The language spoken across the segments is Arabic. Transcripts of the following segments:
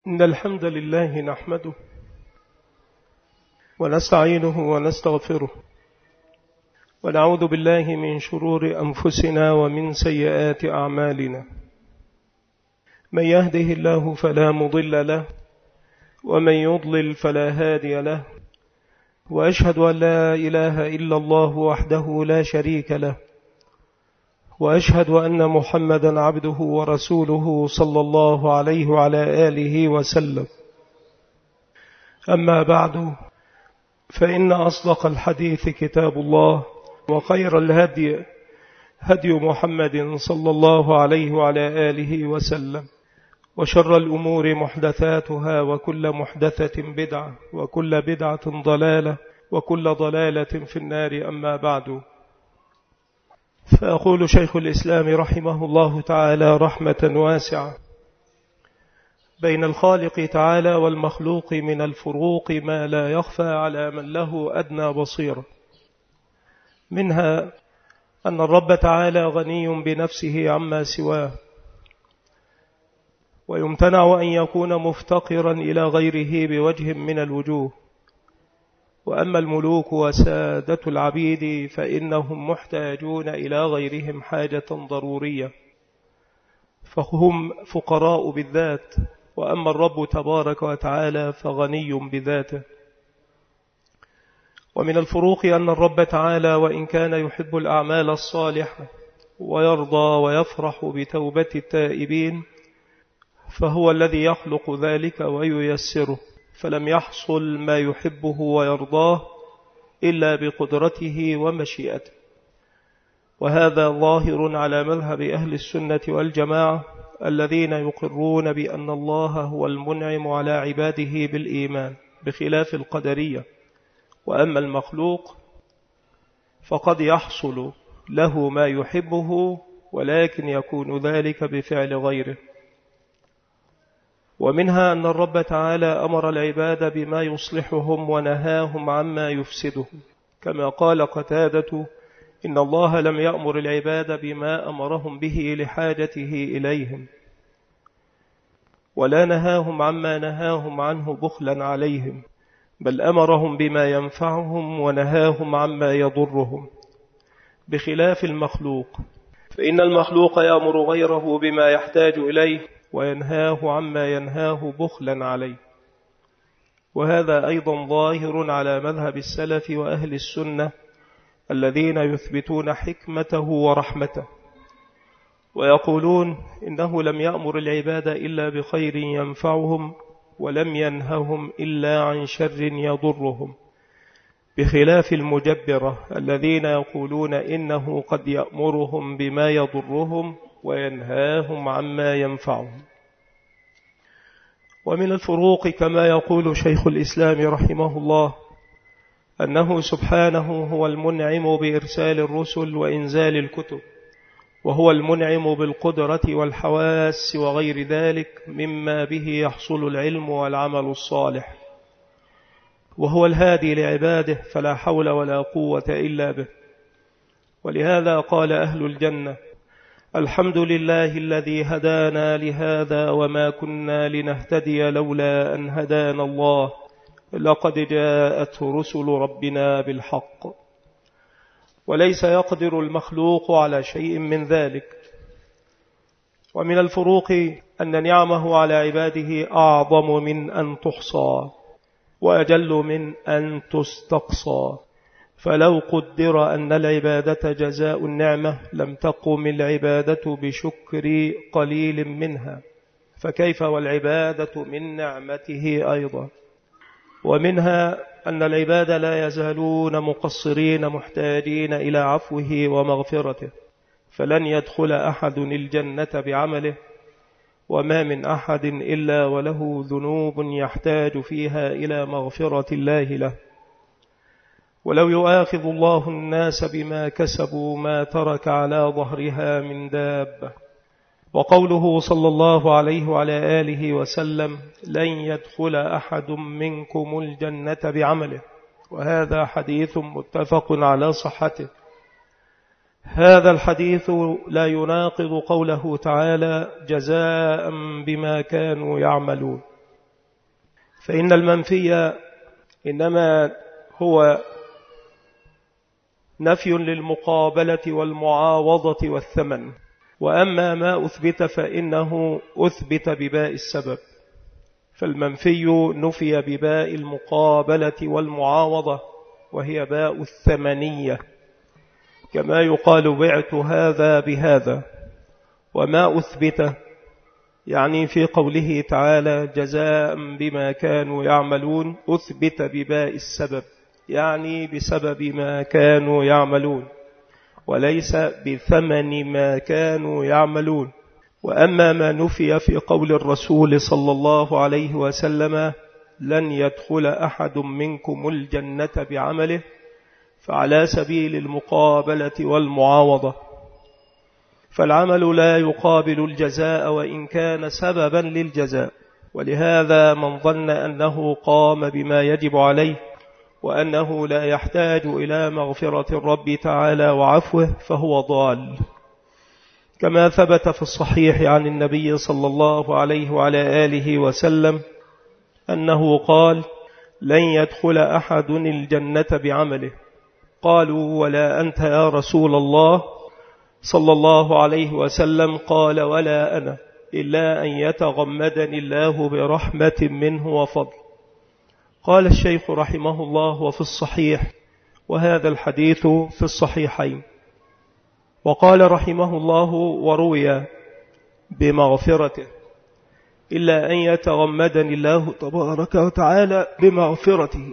إن الحمد لله نحمده ونستعينه ونستغفره ونعوذ بالله من شرور أنفسنا ومن سيئات أعمالنا. من يهده الله فلا مضل له ومن يضلل فلا هادي له، وأشهد أن لا إله إلا الله وحده لا شريك له، وأشهد أن محمدا عبده ورسوله صلى الله عليه وعلى آله وسلم. أما بعد، فإن أصدق الحديث كتاب الله، وخير الهدي هدي محمد صلى الله عليه وعلى آله وسلم، وشر الأمور محدثاتها، وكل محدثة بدعة، وكل بدعة ضلالة، وكل ضلالة في النار. أما بعد، فأقول شيخ الإسلام رحمه الله تعالى رحمة واسعة: بين الخالق تعالى والمخلوق من الفروق ما لا يخفى على من له أدنى بصيرة. منها أن الرب تعالى غني بنفسه عما سواه، ويمتنع أن يكون مفتقرا إلى غيره بوجه من الوجوه. وأما الملوك وسادة العبيد فإنهم محتاجون إلى غيرهم حاجة ضرورية، فهم فقراء بالذات، وأما الرب تبارك وتعالى فغني بذاته. ومن الفروق أن الرب تعالى وإن كان يحب الأعمال الصالحة ويرضى ويفرح بتوبة التائبين، فهو الذي يخلق ذلك وييسره، فلم يحصل ما يحبه ويرضاه إلا بقدرته ومشيئته. وهذا ظاهر على مذهب أهل السنة والجماعة الذين يقرون بأن الله هو المنعم على عباده بالإيمان، بخلاف القدرية. وأما المخلوق فقد يحصل له ما يحبه، ولكن يكون ذلك بفعل غيره. ومنها أن الرب تعالى أمر العباد بما يصلحهم ونهاهم عما يفسدهم، كما قال قتادة: إن الله لم يأمر العباد بما أمرهم به لحاجته إليهم، ولا نهاهم عما نهاهم عنه بخلا عليهم، بل أمرهم بما ينفعهم ونهاهم عما يضرهم، بخلاف المخلوق، فإن المخلوق يأمر غيره بما يحتاج إليه وينهاه عما ينهاه بخلا عليه. وهذا أيضا ظاهر على مذهب السلف وأهل السنة الذين يثبتون حكمته ورحمته، ويقولون إنه لم يأمر العباد إلا بخير ينفعهم، ولم ينههم إلا عن شر يضرهم، بخلاف المجبرة الذين يقولون إنه قد يأمرهم بما يضرهم وينهاهم عما ينفعهم. ومن الفروق كما يقول شيخ الإسلام رحمه الله أنه سبحانه هو المنعم بإرسال الرسل وإنزال الكتب، وهو المنعم بالقدرة والحواس وغير ذلك مما به يحصل العلم والعمل الصالح، وهو الهادي لعباده، فلا حول ولا قوة إلا به. ولهذا قال أهل الجنة: الحمد لله الذي هدانا لهذا وما كنا لنهتدي لولا أن هدانا الله، لقد جاءت رسل ربنا بالحق. وليس يقدر المخلوق على شيء من ذلك. ومن الفروق أن نعمه على عباده أعظم من أن تحصى، وأجل من أن تستقصى. فلو قدر أن العبادة جزاء النعمة لم تقم العبادة بشكر قليل منها، فكيف والعبادة من نعمته أيضا. ومنها أن العباد لا يزالون مقصرين محتاجين إلى عفوه ومغفرته، فلن يدخل أحد الجنة بعمله، وما من أحد إلا وله ذنوب يحتاج فيها إلى مغفرة الله له. ولو يؤاخذ الله الناس بما كسبوا ما ترك على ظهرها من دابة. وقوله صلى الله عليه وعلى آله وسلم: لن يدخل أحد منكم الجنة بعمله. وهذا حديث متفق على صحته. هذا الحديث لا يناقض قوله تعالى: جزاء بما كانوا يعملون، فإن المنفي إنما هو نفي للمقابلة والمعاوضة والثمن، وأما ما أثبت فإنه أثبت بباء السبب، فالمنفي نفي بباء المقابلة والمعاوضة وهي باء الثمنية، كما يقال بعت هذا بهذا. وما أثبت يعني في قوله تعالى جزاء بما كانوا يعملون أثبت بباء السبب، يعني بسبب ما كانوا يعملون وليس بثمن ما كانوا يعملون. وأما ما نفي في قول الرسول صلى الله عليه وسلم لن يدخل أحد منكم الجنة بعمله، فعلى سبيل المقابلة والمعاوضة، فالعمل لا يقابل الجزاء وإن كان سببا للجزاء، ولهذا من ظن أنه قام بما يجب عليه وأنه لا يحتاج إلى مغفرة الرب تعالى وعفوه فهو ضال، كما ثبت في الصحيح عن النبي صلى الله عليه وعلى آله وسلم أنه قال لن يدخل أحد الجنة بعمله. قالوا ولا أنت يا رسول الله صلى الله عليه وسلم؟ قال ولا أنا، إلا أن يتغمدني الله برحمة منه وفضل. قال الشيخ رحمه الله وفي الصحيح، وهذا الحديث في الصحيحين. وقال رحمه الله وروي بمغفرته، إلا أن يتغمدني الله تبارك وتعالى بمغفرته.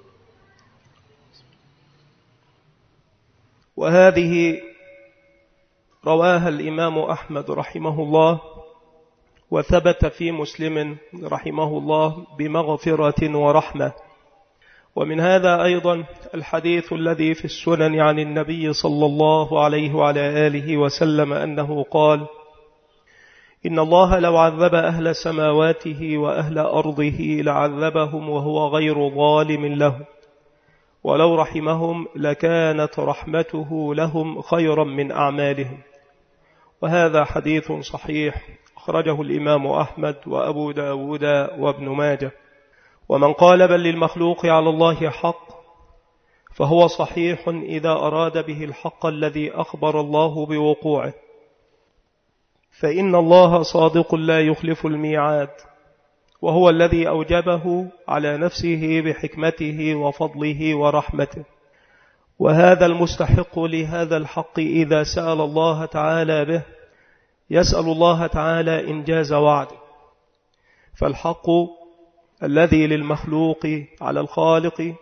وهذه رواها الإمام أحمد رحمه الله، وثبت في مسلم رحمه الله بمغفرة ورحمة. ومن هذا أيضا الحديث الذي في السنن عن النبي صلى الله عليه وعلى آله وسلم أنه قال إن الله لو عذب أهل سماواته وأهل أرضه لعذبهم وهو غير ظالم له، ولو رحمهم لكانت رحمته لهم خيرا من أعمالهم. وهذا حديث صحيح أخرجه الإمام أحمد وأبو داود وابن ماجه. ومن قال بل للمخلوق على الله حق فهو صحيح إذا أراد به الحق الذي أخبر الله بوقوعه، فإن الله صادق لا يخلف الميعاد، وهو الذي أوجبه على نفسه بحكمته وفضله ورحمته. وهذا المستحق لهذا الحق إذا سأل الله تعالى به يسأل الله تعالى إنجاز وعده، فالحق الذي للمخلوق على الخالق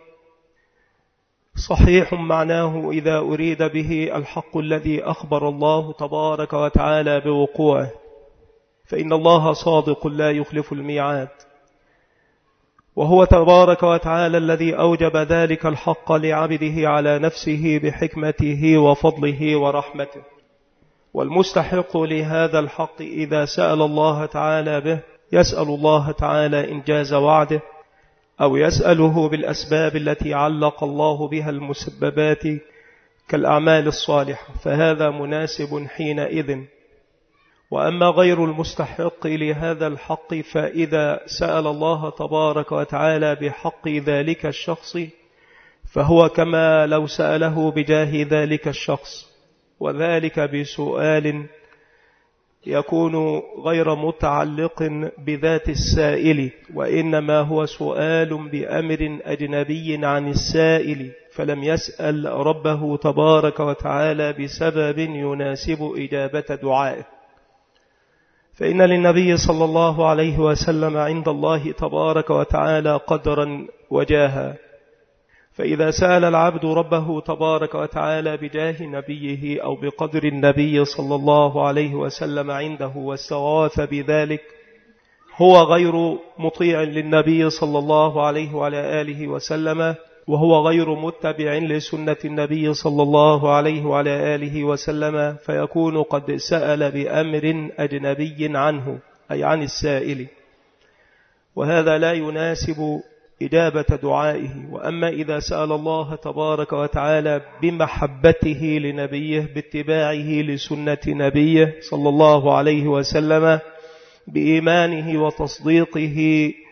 صحيح معناه إذا أريد به الحق الذي أخبر الله تبارك وتعالى بوقوعه، فإن الله صادق لا يخلف الميعاد، وهو تبارك وتعالى الذي أوجب ذلك الحق لعبده على نفسه بحكمته وفضله ورحمته. والمستحق لهذا الحق إذا سأل الله تعالى به يسأل الله تعالى إنجاز وعده، أو يسأله بالأسباب التي علق الله بها المسببات كالأعمال الصالحة، فهذا مناسب حينئذ. وأما غير المستحق لهذا الحق فإذا سأل الله تبارك وتعالى بحق ذلك الشخص فهو كما لو سأله بجاه ذلك الشخص، وذلك بسؤال يكون غير متعلق بذات السائل، وإنما هو سؤال بأمر أجنبي عن السائل، فلم يسأل ربه تبارك وتعالى بسبب يناسب إجابة دعائه. فإن للنبي صلى الله عليه وسلم عند الله تبارك وتعالى قدرا وجاها، فإذا سأل العبد ربه تبارك وتعالى بجاه نبيه أو بقدر النبي صلى الله عليه وسلم عنده واستغاث بذلك هو غير مطيع للنبي صلى الله عليه وعلى آله وسلم، وهو غير متبع لسنة النبي صلى الله عليه وعلى آله وسلم، فيكون قد سأل بأمر أجنبي عنه أي عن السائل، وهذا لا يناسب إجابة دعائه. وأما إذا سأل الله تبارك وتعالى بمحبته لنبيه باتباعه لسنة نبيه صلى الله عليه وسلم بإيمانه وتصديقه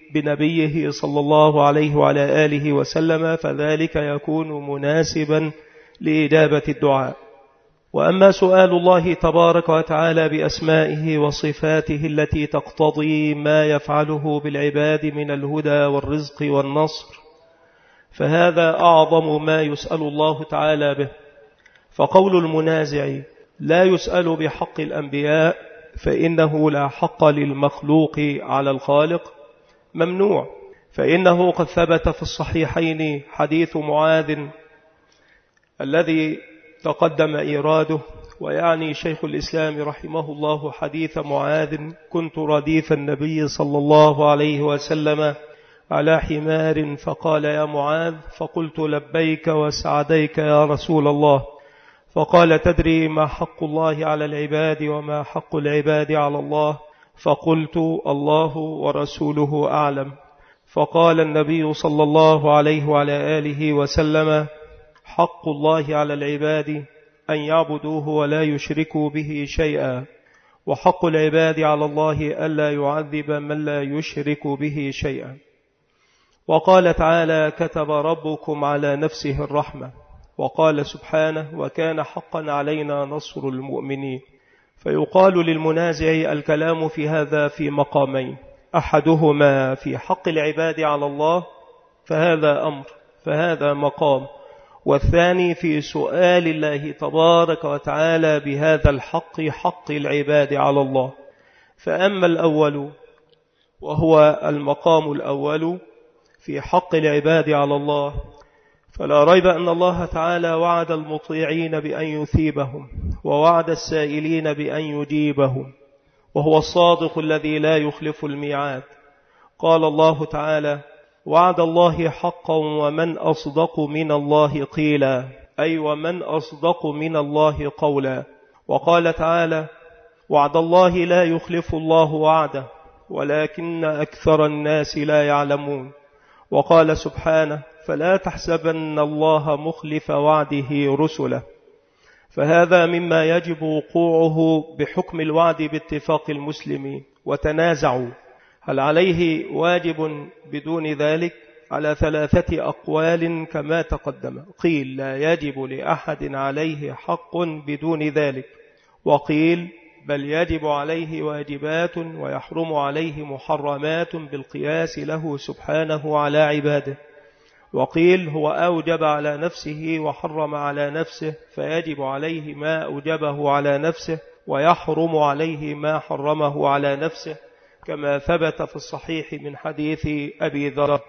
بنبيه صلى الله عليه وعلى آله وسلم، فذلك يكون مناسبا لإجابة الدعاء. وأما سؤال الله تبارك وتعالى بأسمائه وصفاته التي تقتضي ما يفعله بالعباد من الهدى والرزق والنصر، فهذا أعظم ما يسأل الله تعالى به. فقول المنازع لا يسأل بحق الأنبياء فإنه لا حق للمخلوق على الخالق ممنوع، فإنه قد ثبت في الصحيحين حديث معاذ الذي تقدم إيراده، ويعني شيخ الإسلام رحمه الله حديث معاذ: كنت رديف النبي صلى الله عليه وسلم على حمار فقال: يا معاذ، فقلت: لبيك وسعديك يا رسول الله. فقال: تدري ما حق الله على العباد وما حق العباد على الله؟ فقلت: الله ورسوله أعلم. فقال النبي صلى الله عليه وعلى آله وسلم: حق الله على العباد أن يعبدوه ولا يشركوا به شيئا، وحق العباد على الله ألا يعذب من لا يشرك به شيئا. وقال تعالى: كتب ربكم على نفسه الرحمة. وقال سبحانه: وكان حقا علينا نصر المؤمنين. فيقال للمنازع الكلام في هذا في مقامين: أحدهما في حق العباد على الله، فهذا أمر، فهذا مقام، والثاني في سؤال الله تبارك وتعالى بهذا الحق، حق العباد على الله. فأما الأول وهو المقام الأول في حق العباد على الله، فلا ريب أن الله تعالى وعد المطيعين بأن يثيبهم، ووعد السائلين بأن يجيبهم، وهو الصادق الذي لا يخلف الميعاد. قال الله تعالى: وعد الله حقا ومن أصدق من الله قيلا، أي ومن أصدق من الله قولا. وقال تعالى: وعد الله لا يخلف الله وعده ولكن أكثر الناس لا يعلمون. وقال سبحانه: فلا تحسبن الله مخلف وعده رسله. فهذا مما يجب وقوعه بحكم الوعد باتفاق المسلمين. وتنازعوا هل عليه واجب بدون ذلك على 3 أقوال كما تقدم. قيل: لا يجب لأحد عليه حق بدون ذلك، وقيل: بل يجب عليه واجبات ويحرم عليه محرمات بالقياس له سبحانه على عباده. وقيل: هو أوجب على نفسه وحرم على نفسه، فيجب عليه ما أوجبه على نفسه ويحرم عليه ما حرمه على نفسه، كما ثبت في الصحيح من حديث أبي ذر،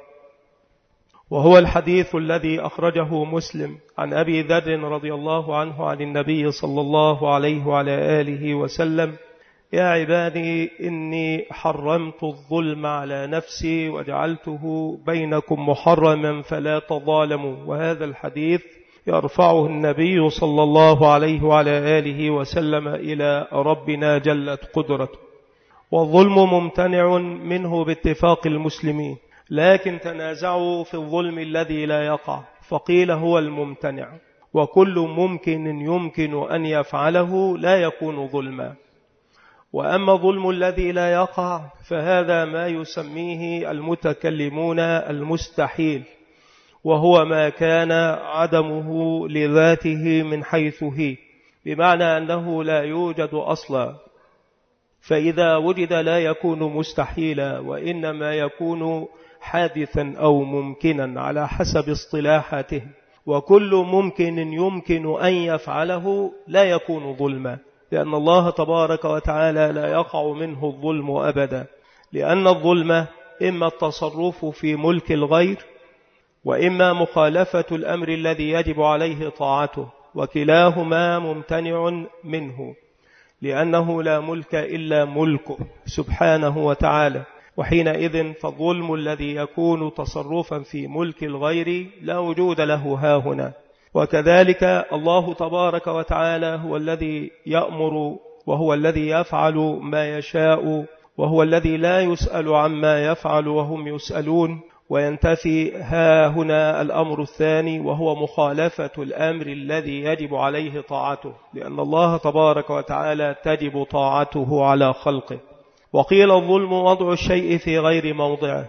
وهو الحديث الذي أخرجه مسلم عن أبي ذر رضي الله عنه عن النبي صلى الله عليه وعلى آله وسلم: يا عبادي إني حرمت الظلم على نفسي وجعلته بينكم محرما فلا تظالموا. وهذا الحديث يرفعه النبي صلى الله عليه وعلى آله وسلم إلى ربنا جلت قدرته. والظلم ممتنع منه باتفاق المسلمين، لكن تنازعوا في الظلم الذي لا يقع، فقيل هو الممتنع، وكل ممكن يمكن أن يفعله لا يكون ظلما. وأما الظلم الذي لا يقع فهذا ما يسميه المتكلمون المستحيل، وهو ما كان عدمه لذاته من حيث هي، بمعنى أنه لا يوجد أصلا، فإذا وجد لا يكون مستحيلا، وإنما يكون حادثا أو ممكنا على حسب اصطلاحاته. وكل ممكن يمكن أن يفعله لا يكون ظلما، لأن الله تبارك وتعالى لا يقع منه الظلم أبدا، لأن الظلم إما التصرف في ملك الغير، وإما مخالفة الأمر الذي يجب عليه طاعته، وكلاهما ممتنع منه، لأنه لا ملك إلا ملكه سبحانه وتعالى. وحينئذ فالظلم الذي يكون تصرفا في ملك الغير لا وجود له هاهنا. وكذلك الله تبارك وتعالى هو الذي يأمر، وهو الذي يفعل ما يشاء، وهو الذي لا يسأل عما يفعل وهم يسألون. وينتفي هنا الأمر الثاني، وهو مخالفة الأمر الذي يجب عليه طاعته، لأن الله تبارك وتعالى تجب طاعته على خلقه. وقيل الظلم وضع الشيء في غير موضعه،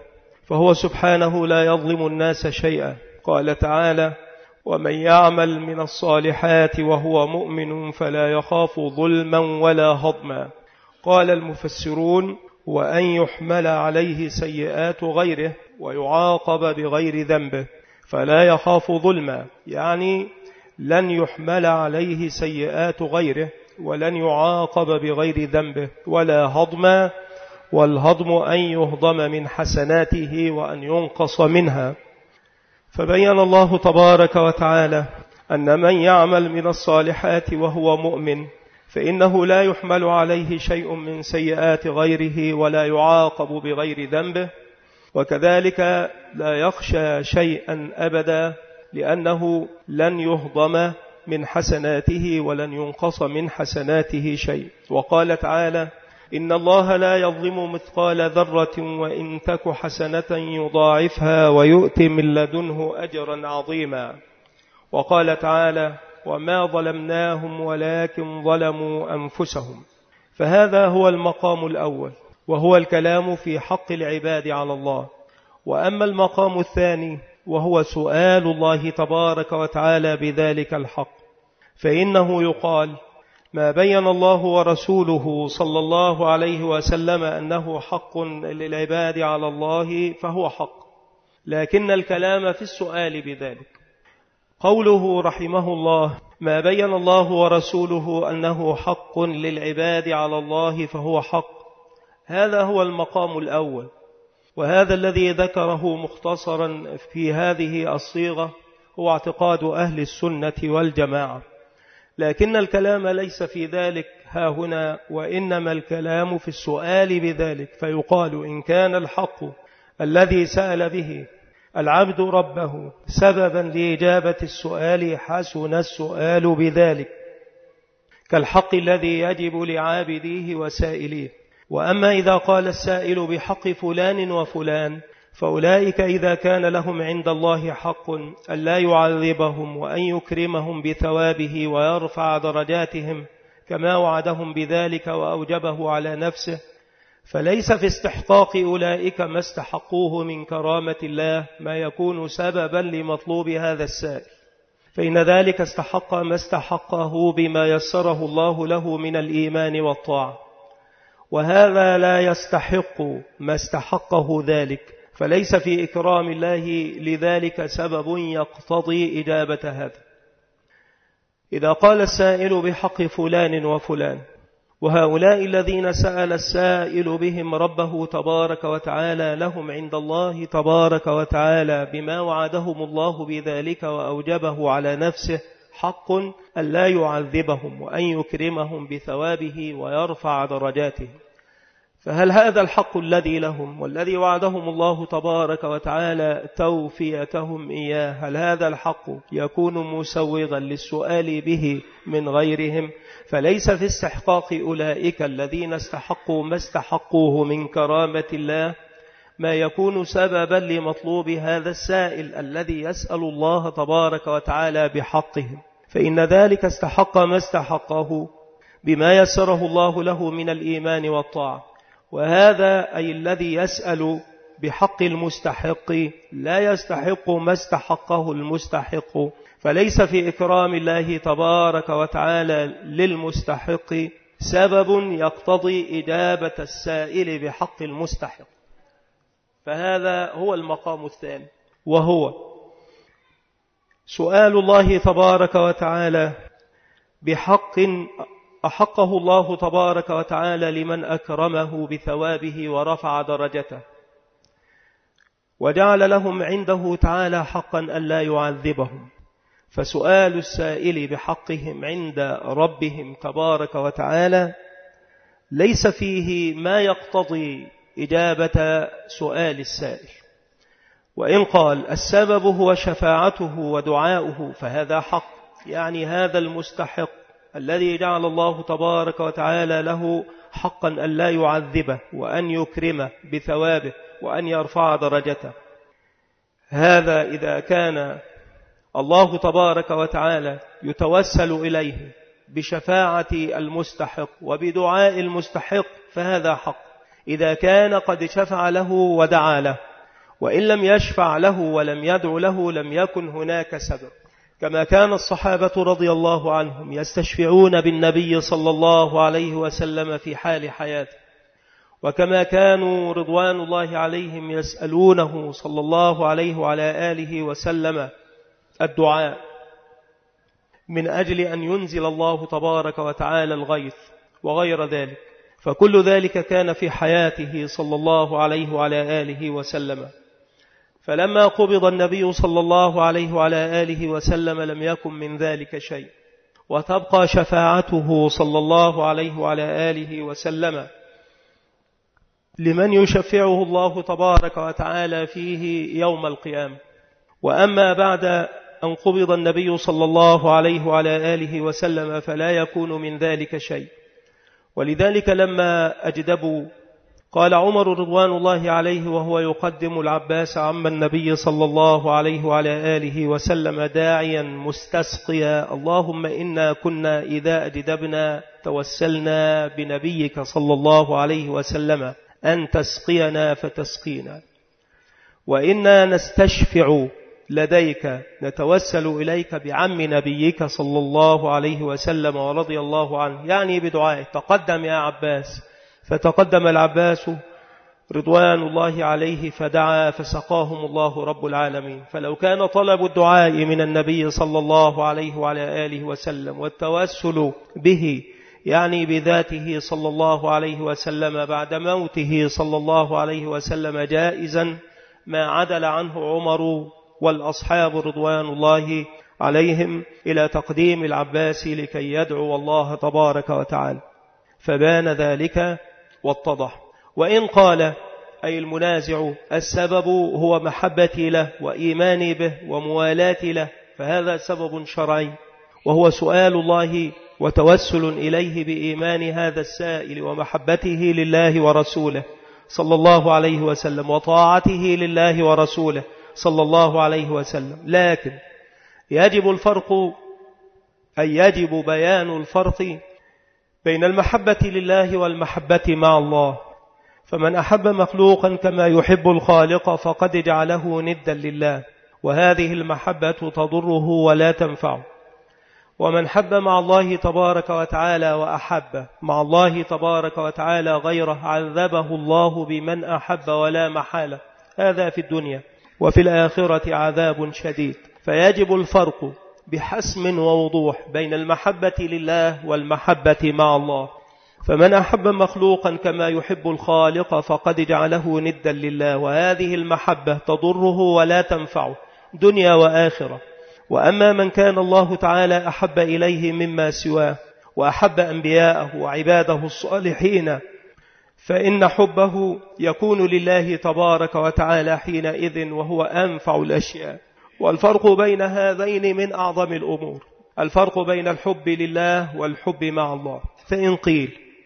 فهو سبحانه لا يظلم الناس شيئا. قال تعالى: ومن يعمل من الصالحات وهو مؤمن فلا يخاف ظلما ولا هضما. قال المفسرون: وأن يحمل عليه سيئات غيره ويعاقب بغير ذنبه، فلا يخاف ظلما، يعني لن يحمل عليه سيئات غيره ولن يعاقب بغير ذنبه، ولا هضما، والهضم أن يهضم من حسناته وأن ينقص منها. فبين الله تبارك وتعالى أن من يعمل من الصالحات وهو مؤمن فإنه لا يحمل عليه شيء من سيئات غيره ولا يعاقب بغير ذنبه، وكذلك لا يخشى شيئا أبدا، لأنه لن يهضم من حسناته ولن ينقص من حسناته شيء. وقال تعالى: إن الله لا يظلم مثقال ذرة وإن تك حسنة يضاعفها ويؤت من لدنه أجرا عظيما. وقال تعالى: وما ظلمناهم ولكن ظلموا أنفسهم. فهذا هو المقام الأول، وهو الكلام في حق العباد على الله. وأما المقام الثاني وهو سؤال الله تبارك وتعالى بذلك الحق، فإنه يقال: ما بين الله ورسوله صلى الله عليه وسلم أنه حق للعباد على الله فهو حق، لكن الكلام في السؤال بذلك. قوله رحمه الله: ما بين الله ورسوله أنه حق للعباد على الله فهو حق، هذا هو المقام الأول، وهذا الذي ذكره مختصرا في هذه الصيغة هو اعتقاد أهل السنة والجماعة. لكن الكلام ليس في ذلك هاهنا، وإنما الكلام في السؤال بذلك. فيقال: إن كان الحق الذي سأل به العبد ربه سببا لإجابة السؤال حسن السؤال بذلك، كالحق الذي يجب لعابديه وسائليه. وأما إذا قال السائل بحق فلان وفلان فأولئك إذا كان لهم عند الله حق ألا يعذبهم وأن يكرمهم بثوابه ويرفع درجاتهم كما وعدهم بذلك وأوجبه على نفسه، فليس في استحقاق أولئك ما استحقوه من كرامة الله ما يكون سببا لمطلوب هذا السائل، فإن ذلك استحق ما استحقه بما يسره الله له من الإيمان والطاعة، وهذا لا يستحق ما استحقه ذلك، فليس في إكرام الله لذلك سبب يقتضي إجابة هذا. إذا قال السائل بحق فلان وفلان، وهؤلاء الذين سأل السائل بهم ربه تبارك وتعالى لهم عند الله تبارك وتعالى بما وعدهم الله بذلك وأوجبه على نفسه حق أن لا يعذبهم وأن يكرمهم بثوابه ويرفع درجاتهم، فهل هذا الحق الذي لهم والذي وعدهم الله تبارك وتعالى توفيتهم إياه، هل هذا الحق يكون مسوغا للسؤال به من غيرهم؟ فليس في استحقاق أولئك الذين استحقوا ما استحقوه من كرامة الله ما يكون سببا لمطلوب هذا السائل الذي يسأل الله تبارك وتعالى بحقهم، فإن ذلك استحق ما استحقه بما يسره الله له من الإيمان والطاعة. وهذا أي الذي يسأل بحق المستحق لا يستحق ما استحقه المستحق، فليس في إكرام الله تبارك وتعالى للمستحق سبب يقتضي إجابة السائل بحق المستحق. فهذا هو المقام الثاني، وهو سؤال الله تبارك وتعالى بحق أحقه الله تبارك وتعالى لمن أكرمه بثوابه ورفع درجته، وجعل لهم عنده تعالى حقا ألا يعذبهم. فسؤال السائل بحقهم عند ربهم تبارك وتعالى ليس فيه ما يقتضي إجابة سؤال السائل. وإن قال السبب هو شفاعته ودعاؤه فهذا حق، يعني هذا المستحق الذي جعل الله تبارك وتعالى له حقا أن لا يعذبه وأن يكرمه بثوابه وأن يرفع درجته. هذا إذا كان الله تبارك وتعالى يتوسل إليه بشفاعة المستحق وبدعاء المستحق فهذا حق إذا كان قد شفع له ودعا له. وإن لم يشفع له ولم يدع له لم يكن هناك سبب. كما كان الصحابة رضي الله عنهم يستشفعون بالنبي صلى الله عليه وسلم في حال حياته، وكما كانوا رضوان الله عليهم يسألونه صلى الله عليه وعلى آله وسلم الدعاء من أجل أن ينزل الله تبارك وتعالى الغيث وغير ذلك، فكل ذلك كان في حياته صلى الله عليه وعلى آله وسلم. فلما قبض النبي صلى الله عليه وعلى آله وسلم لم يكن من ذلك شيء، وتبقى شفاعته صلى الله عليه وعلى آله وسلم لمن يشفعه الله تبارك وتعالى فيه يوم القيامة. وأما بعد أن قبض النبي صلى الله عليه وعلى آله وسلم فلا يكون من ذلك شيء. ولذلك لما أجدبوا قال عمر رضوان الله عليه وهو يقدم العباس عم النبي صلى الله عليه وعلى آله وسلم داعيا مستسقيا: اللهم إنا كنا إذا أجدبنا توسلنا بنبيك صلى الله عليه وسلم أن تسقينا فتسقينا، وإنا نستشفع لديك نتوسل إليك بعم نبيك صلى الله عليه وسلم ورضي الله عنه، يعني بدعائه. تقدم يا عباس، فتقدم العباس رضوان الله عليه فدعا فسقاهم الله رب العالمين. فلو كان طلب الدعاء من النبي صلى الله عليه وعلى آله وسلم والتوسل به يعني بذاته صلى الله عليه وسلم بعد موته صلى الله عليه وسلم جائزا ما عدل عنه عمر والأصحاب رضوان الله عليهم إلى تقديم العباس لكي يدعو الله تبارك وتعالى، فبان ذلك واتضح. وإن قال أي المنازع السبب هو محبتي له وإيماني به وموالاتي له، فهذا سبب شرعي، وهو سؤال الله وتوسل إليه بإيمان هذا السائل ومحبته لله ورسوله صلى الله عليه وسلم وطاعته لله ورسوله صلى الله عليه وسلم. لكن يجب الفرق، أي يجب بيان الفرق بين المحبة لله والمحبة مع الله. فمن أحب مخلوقا كما يحب الخالق فقد جعله ندا لله، وهذه المحبة تضره ولا تنفعه. ومن حب مع الله تبارك وتعالى وأحب مع الله تبارك وتعالى غيره عذبه الله بمن أحب ولا محالة، هذا في الدنيا، وفي الآخرة عذاب شديد. فيجب الفرق بحسم ووضوح بين المحبة لله والمحبة مع الله. فمن أحب مخلوقا كما يحب الخالق فقد جعله ندا لله، وهذه المحبة تضره ولا تنفعه دنيا وآخرة. وأما من كان الله تعالى أحب إليه مما سواه وأحب أنبياءه وعباده الصالحين فإن حبه يكون لله تبارك وتعالى حينئذ، وهو أنفع الأشياء. والفرق بين هذين من أعظم الأمور، الفرق بين الحب لله والحب مع الله. فإن قيل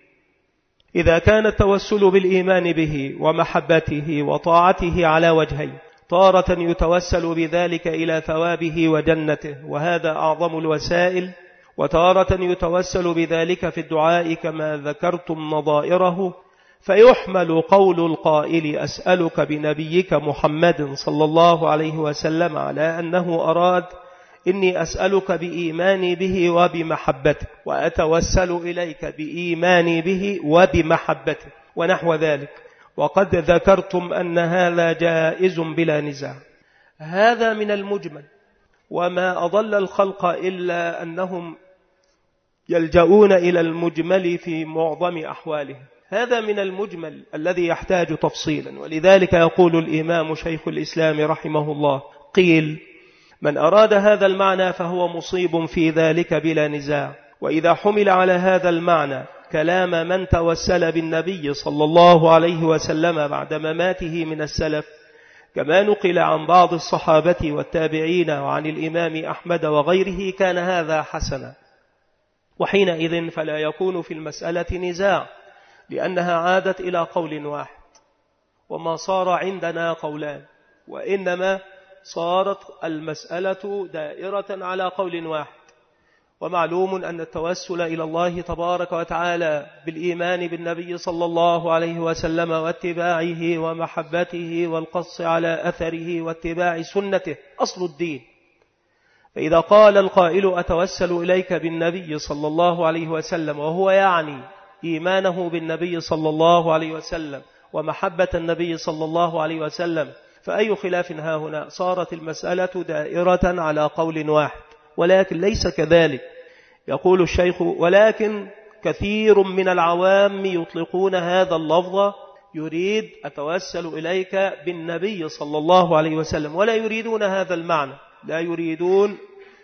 إذا كان التوسل بالإيمان به ومحبته وطاعته على وجهين، تارة يتوسل بذلك إلى ثوابه وجنته وهذا أعظم الوسائل، وتارة يتوسل بذلك في الدعاء كما ذكرتم نظائره، فيحمل قول القائل أسألك بنبيك محمد صلى الله عليه وسلم على أنه أراد إني أسألك بإيماني به وبمحبته، وأتوسل إليك بإيماني به وبمحبته ونحو ذلك. وقد ذكرتم أن هذا جائز بلا نزاع. هذا من المجمل، وما أضل الخلق إلا أنهم يلجؤون إلى المجمل في معظم أحوالهم. هذا من المجمل الذي يحتاج تفصيلا. ولذلك يقول الإمام شيخ الإسلام رحمه الله: قيل من أراد هذا المعنى فهو مصيب في ذلك بلا نزاع. وإذا حمل على هذا المعنى كلام من توسل بالنبي صلى الله عليه وسلم بعد مماته من السلف كما نقل عن بعض الصحابة والتابعين وعن الإمام أحمد وغيره كان هذا حسنا، وحينئذ فلا يكون في المسألة نزاع، لأنها عادت إلى قول واحد، وما صار عندنا قولان، وإنما صارت المسألة دائرة على قول واحد. ومعلوم أن التوسل إلى الله تبارك وتعالى بالإيمان بالنبي صلى الله عليه وسلم واتباعه ومحبته والقص على أثره واتباع سنته أصل الدين. فإذا قال القائل أتوسل إليك بالنبي صلى الله عليه وسلم وهو يعني إيمانه بالنبي صلى الله عليه وسلم ومحبة النبي صلى الله عليه وسلم، فأي خلاف ها هنا؟ صارت المسألة دائرة على قول واحد، ولكن ليس كذلك. يقول الشيخ: ولكن كثير من العوام يطلقون هذا اللفظ، يريد أتوسل إليك بالنبي صلى الله عليه وسلم، ولا يريدون هذا المعنى، لا يريدون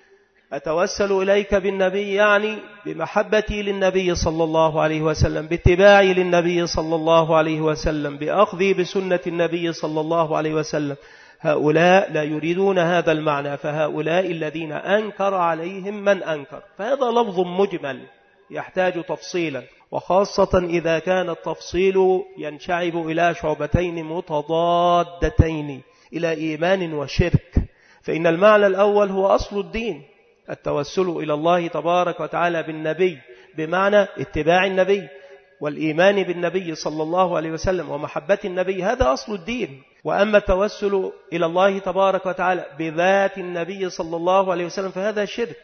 أتوسل إليك بالنبي يعني بمحبتي للنبي صلى الله عليه وسلم، باتباعي للنبي صلى الله عليه وسلم، بأخذي بسنة النبي صلى الله عليه وسلم. هؤلاء لا يريدون هذا المعنى، فهؤلاء الذين أنكر عليهم من أنكر. فهذا لفظ مجمل يحتاج تفصيلا، وخاصة إذا كان التفصيل ينشعب إلى شعبتين متضادتين، إلى إيمان وشرك. فإن المعنى الأول هو أصل الدين، التوسل إلى الله تبارك وتعالى بالنبي بمعنى اتباع النبي والإيمان بالنبي صلى الله عليه وسلم ومحبة النبي، هذا أصل الدين. وأما التوسل إلى الله تبارك وتعالى بذات النبي صلى الله عليه وسلم فهذا شرك.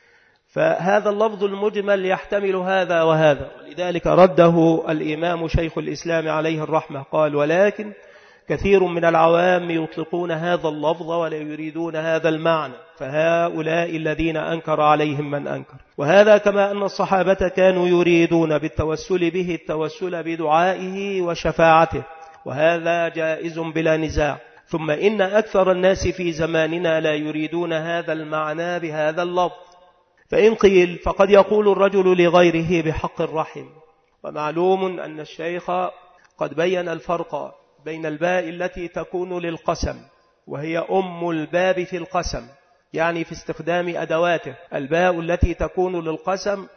فهذا اللفظ المجمل يحتمل هذا وهذا، ولذلك رده الإمام شيخ الإسلام عليه الرحمة، قال: ولكن كثير من العوام يطلقون هذا اللفظ ولا يريدون هذا المعنى، فهؤلاء الذين أنكر عليهم من أنكر. وهذا كما أن الصحابة كانوا يريدون بالتوسل به التوسل بدعائه وشفاعته، وهذا جائز بلا نزاع. ثم إن أكثر الناس في زماننا لا يريدون هذا المعنى بهذا اللفظ. فإن قيل فقد يقول الرجل لغيره بحق الرحم. ومعلوم أن الشيخ قد بين الفرق بين الباء التي تكون للقسم، وهي أم الباب في القسم، يعني في استخدام أدواته، الباء التي تكون للقسم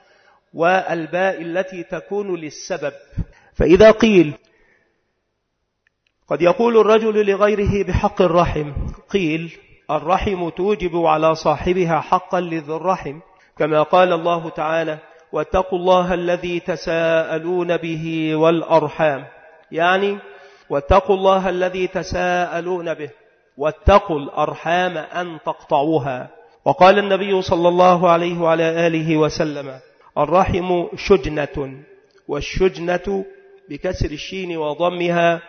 والباء التي تكون للسبب. فإذا قيل قد يقول الرجل لغيره بحق الرحم، قيل الرحم توجب على صاحبها حقا لذي الرحم، كما قال الله تعالى: واتقوا الله الذي تساءلون به والأرحام، يعني واتقوا الله الذي تساءلون به، واتقوا الأرحام أن تقطعوها. وقال النبي صلى الله عليه وعلى آله وسلم: الرحم شجنة، والشجنة بكسر الشين وضمها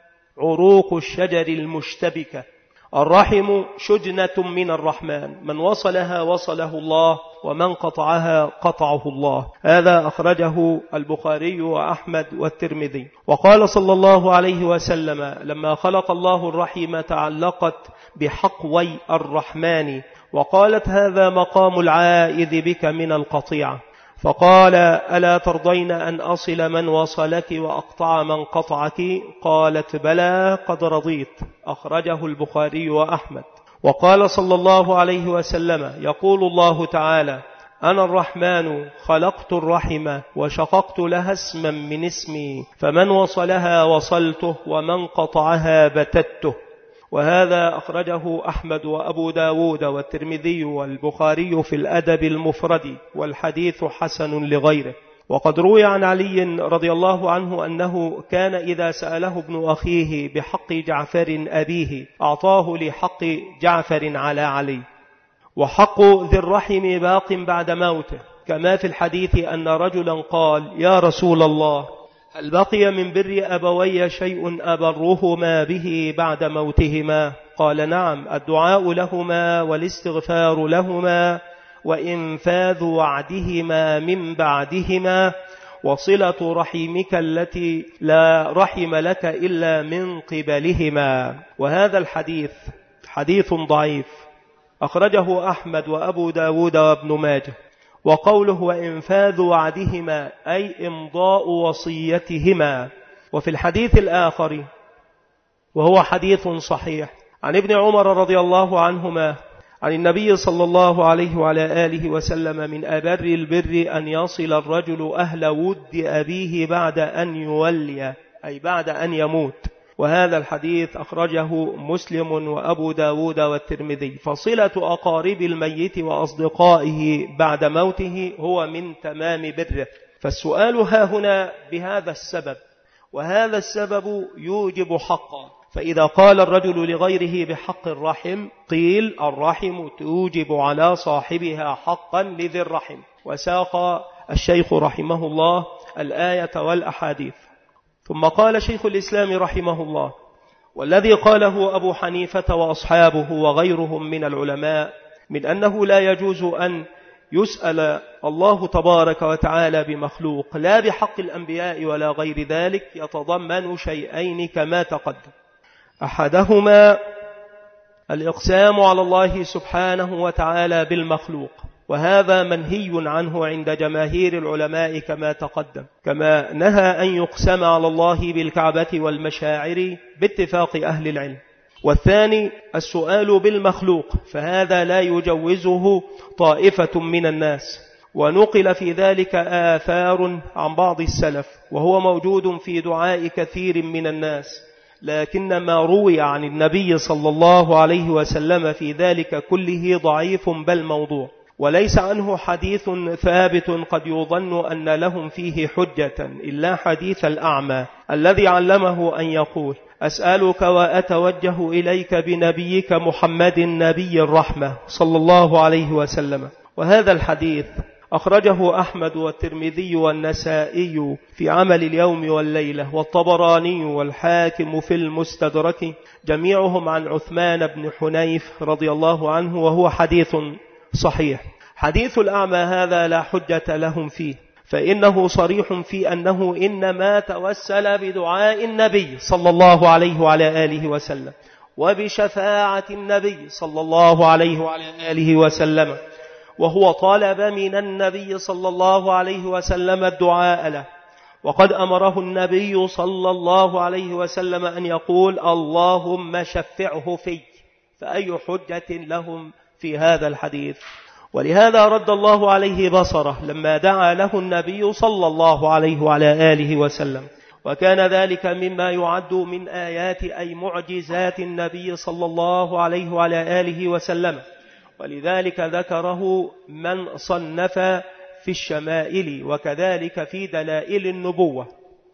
عروق الشجر المشتبكة. الرحم شجنة من الرحمن، من وصلها وصله الله، ومن قطعها قطعه الله. هذا أخرجه البخاري وأحمد والترمذي. وقال صلى الله عليه وسلم: لما خلق الله الرحم تعلقت بحقوي الرحمن، وقالت: هذا مقام العائذ بك من القطيعة. فقال: ألا ترضين أن أصل من وصلك وأقطع من قطعك؟ قالت: بلى قد رضيت. أخرجه البخاري وأحمد. وقال صلى الله عليه وسلم: يقول الله تعالى: أنا الرحمن خلقت الرحم وشققت لها اسما من اسمي، فمن وصلها وصلته ومن قطعها بتته. وهذا أخرجه أحمد وأبو داود والترمذي والبخاري في الأدب المفرد، والحديث حسن لغيره. وقد روي عن علي رضي الله عنه أنه كان إذا سأله ابن أخيه بحق جعفر أبيه أعطاه لحق جعفر على علي. وحق ذي الرحم باق بعد موته، كما في الحديث أن رجلا قال: يا رسول الله، هل بقي من بر أبوي شيء أبرهما به بعد موتهما؟ قال: نعم، الدعاء لهما والاستغفار لهما وإنفاذ وعدهما من بعدهما وصلة رحمك التي لا رحم لك إلا من قبلهما. وهذا الحديث حديث ضعيف، أخرجه أحمد وأبو داود وابن ماجه. وقوله وإنفاذ وعدهما أي إمضاء وصيتهما. وفي الحديث الآخر وهو حديث صحيح عن ابن عمر رضي الله عنهما عن النبي صلى الله عليه وعلى آله وسلم: من أبر البر أن يصل الرجل أهل ود أبيه بعد أن يولي، أي بعد أن يموت. وهذا الحديث أخرجه مسلم وأبو داود والترمذي. فصلة أقارب الميت وأصدقائه بعد موته هو من تمام بره. فالسؤال هنا بهذا السبب، وهذا السبب يوجب حقا. فإذا قال الرجل لغيره بحق الرحم قيل الرحم توجب على صاحبها حقا لذي الرحم. وساق الشيخ رحمه الله الآية والأحاديث. ثم قال شيخ الإسلام رحمه الله: والذي قاله أبو حنيفة وأصحابه وغيرهم من العلماء من أنه لا يجوز أن يسأل الله تبارك وتعالى بمخلوق لا بحق الأنبياء ولا غير ذلك، يتضمن شيئين كما تقدم. أحدهما الإقسام على الله سبحانه وتعالى بالمخلوق، وهذا منهي عنه عند جماهير العلماء كما تقدم، كما نهى أن يقسم على الله بالكعبة والمشاعر باتفاق أهل العلم. والثاني السؤال بالمخلوق، فهذا لا يجوزه طائفة من الناس، ونقل في ذلك آثار عن بعض السلف، وهو موجود في دعاء كثير من الناس، لكن ما روي عن النبي صلى الله عليه وسلم في ذلك كله ضعيف بل موضوع، وليس عنه حديث ثابت قد يظن أن لهم فيه حجة إلا حديث الأعمى الذي علمه أن يقول: أسألك وأتوجه إليك بنبيك محمد نبي الرحمة صلى الله عليه وسلم. وهذا الحديث أخرجه أحمد والترمذي والنسائي في عمل اليوم والليلة، والطبراني والحاكم في المستدرك، جميعهم عن عثمان بن حنيف رضي الله عنه، وهو حديث صحيح. حديث الأعمى هذا لا حجة لهم فيه، فإنه صريح في أنه إنما توسل بدعاء النبي صلى الله عليه وعلى آله وسلم وبشفاعة النبي صلى الله عليه وعلى آله وسلم، وهو طلب من النبي صلى الله عليه وسلم الدعاء له، وقد أمره النبي صلى الله عليه وسلم أن يقول: اللهم شفعه فيك. فأي حجة لهم في هذا الحديث؟ ولهذا رد الله عليه بصره لما دعا له النبي صلى الله عليه وعلى آله وسلم، وكان ذلك مما يعد من آيات أي معجزات النبي صلى الله عليه وعلى آله وسلم، ولذلك ذكره من صنف في الشمائل وكذلك في دلائل النبوة.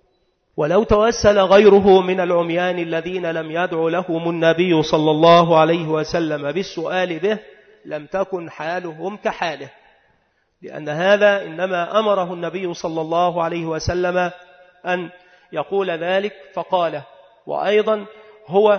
ولو توسل غيره من العميان الذين لم يدع لهم النبي صلى الله عليه وسلم بالسؤال به لم تكن حالهم كحاله، لأن هذا إنما أمره النبي صلى الله عليه وسلم أن يقول ذلك فقال. وأيضا هو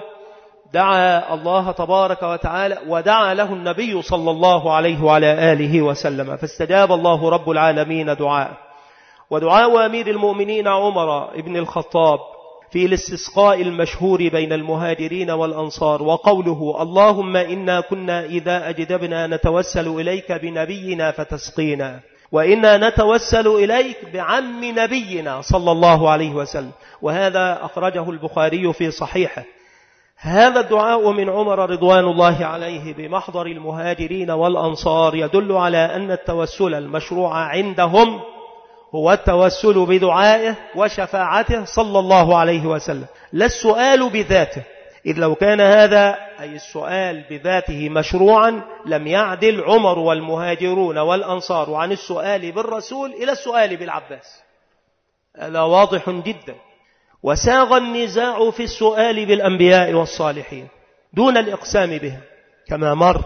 دعا الله تبارك وتعالى ودعا له النبي صلى الله عليه وعلى آله وسلم، فاستجاب الله رب العالمين دعاء. ودعاء أمير المؤمنين عمر بن الخطاب في الاستسقاء المشهور بين المهاجرين والأنصار، وقوله: اللهم إنا كنا إذا أجدبنا نتوسل إليك بنبينا فتسقينا، وإنا نتوسل إليك بعم نبينا صلى الله عليه وسلم. وهذا أخرجه البخاري في صحيحه. هذا الدعاء من عمر رضوان الله عليه بمحضر المهاجرين والأنصار يدل على أن التوسل المشروع عندهم هو التوسل بدعائه وشفاعته صلى الله عليه وسلم، لا السؤال بذاته، إذ لو كان هذا أي السؤال بذاته مشروعا لم يعدل عمر والمهاجرون والأنصار عن السؤال بالرسول إلى السؤال بالعباس. هذا واضح جدا. وساغ النزاع في السؤال بالأنبياء والصالحين دون الإقسام بهم، كما مر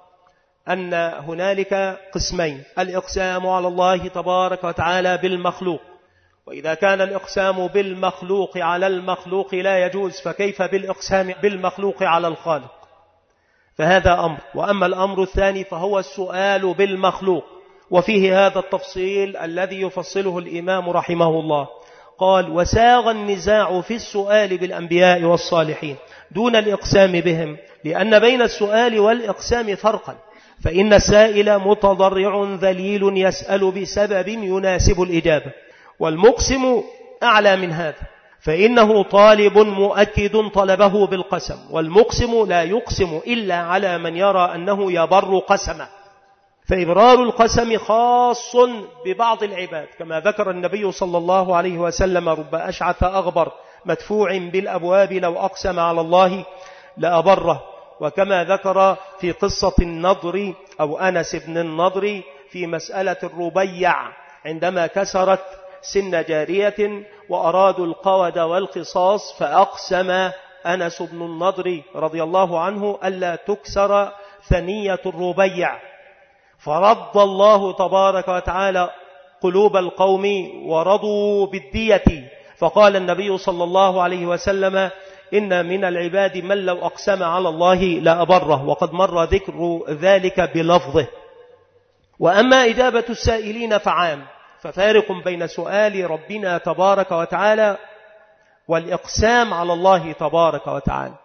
أن هنالك قسمين: الإقسام على الله تبارك وتعالى بالمخلوق، وإذا كان الإقسام بالمخلوق على المخلوق لا يجوز، فكيف بالإقسام بالمخلوق على الخالق؟ فهذا أمر. وأما الأمر الثاني فهو السؤال بالمخلوق، وفيه هذا التفصيل الذي يفصله الإمام رحمه الله. قال: وساغ النزاع في السؤال بالأنبياء والصالحين دون الإقسام بهم، لأن بين السؤال والإقسام فرقا، فإن السائل متضرع ذليل يسأل بسبب يناسب الإجابة، والمقسم أعلى من هذا، فإنه طالب مؤكد طلبه بالقسم، والمقسم لا يقسم إلا على من يرى أنه يبر قسمه، فإبرار القسم خاص ببعض العباد، كما ذكر النبي صلى الله عليه وسلم: رب أشعث أغبر مدفوع بالأبواب لو أقسم على الله لأبره. وكما ذكر في قصة النضر أو أنس بن النضر في مسألة الربيع عندما كسرت سن جارية وأرادوا القود والقصاص، فأقسم أنس بن النضر رضي الله عنه ألا تكسر ثنية الربيع، فرد الله تبارك وتعالى قلوب القوم ورضوا بالدية. فقال النبي صلى الله عليه وسلم إن من العباد من لو أقسم على الله لأبره، وقد مر ذكر ذلك بلفظه. وأما إجابة السائلين فعام، ففارق بين سؤال ربنا تبارك وتعالى والإقسام على الله تبارك وتعالى.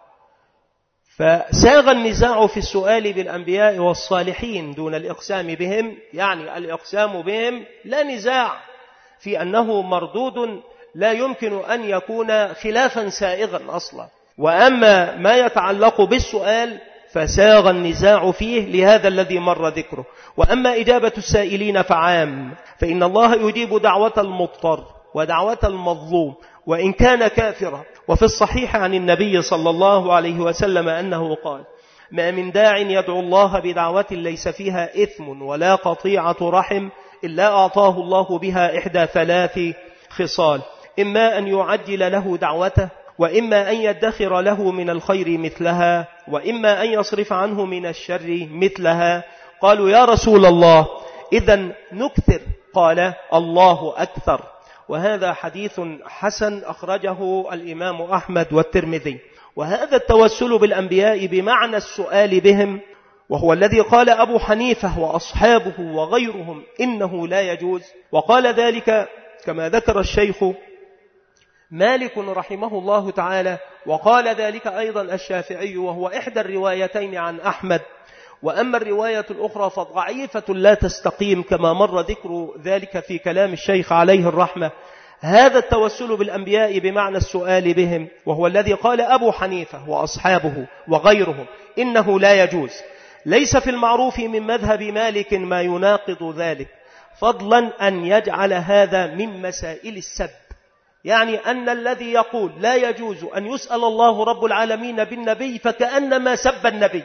فساغ النزاع في السؤال بالأنبياء والصالحين دون الإقسام بهم، يعني الإقسام بهم لا نزاع في أنه مردود لا يمكن أن يكون خلافا سائغا أصلا. وأما ما يتعلق بالسؤال فساغ النزاع فيه لهذا الذي مر ذكره. وأما إجابة السائلين فعام، فإن الله يجيب دعوة المضطر ودعوة المظلوم وإن كان كافرا. وفي الصحيح عن النبي صلى الله عليه وسلم أنه قال: ما من داع يدعو الله بدعوة ليس فيها إثم ولا قطيعة رحم إلا أعطاه الله بها إحدى ثلاث خصال: إما أن يعجل له دعوته، وإما أن يدخر له من الخير مثلها، وإما أن يصرف عنه من الشر مثلها. قالوا: يا رسول الله إذن نكثر؟ قال: الله أكثر. وهذا حديث حسن أخرجه الإمام أحمد والترمذي. وهذا التوسل بالأنبياء بمعنى السؤال بهم، وهو الذي قال أبو حنيفة وأصحابه وغيرهم إنه لا يجوز، وقال ذلك كما ذكر الشيخ مالك رحمه الله تعالى، وقال ذلك أيضا الشافعي، وهو إحدى الروايتين عن أحمد. وأما الرواية الأخرى فضعيفة لا تستقيم كما مر ذكر ذلك في كلام الشيخ عليه الرحمة. هذا التوسل بالأنبياء بمعنى السؤال بهم، وهو الذي قال أبو حنيفة وأصحابه وغيرهم إنه لا يجوز، ليس في المعروف من مذهب مالك ما يناقض ذلك، فضلا أن يجعل هذا من مسائل السب. يعني أن الذي يقول لا يجوز أن يسأل الله رب العالمين بالنبي فكأنما سب النبي،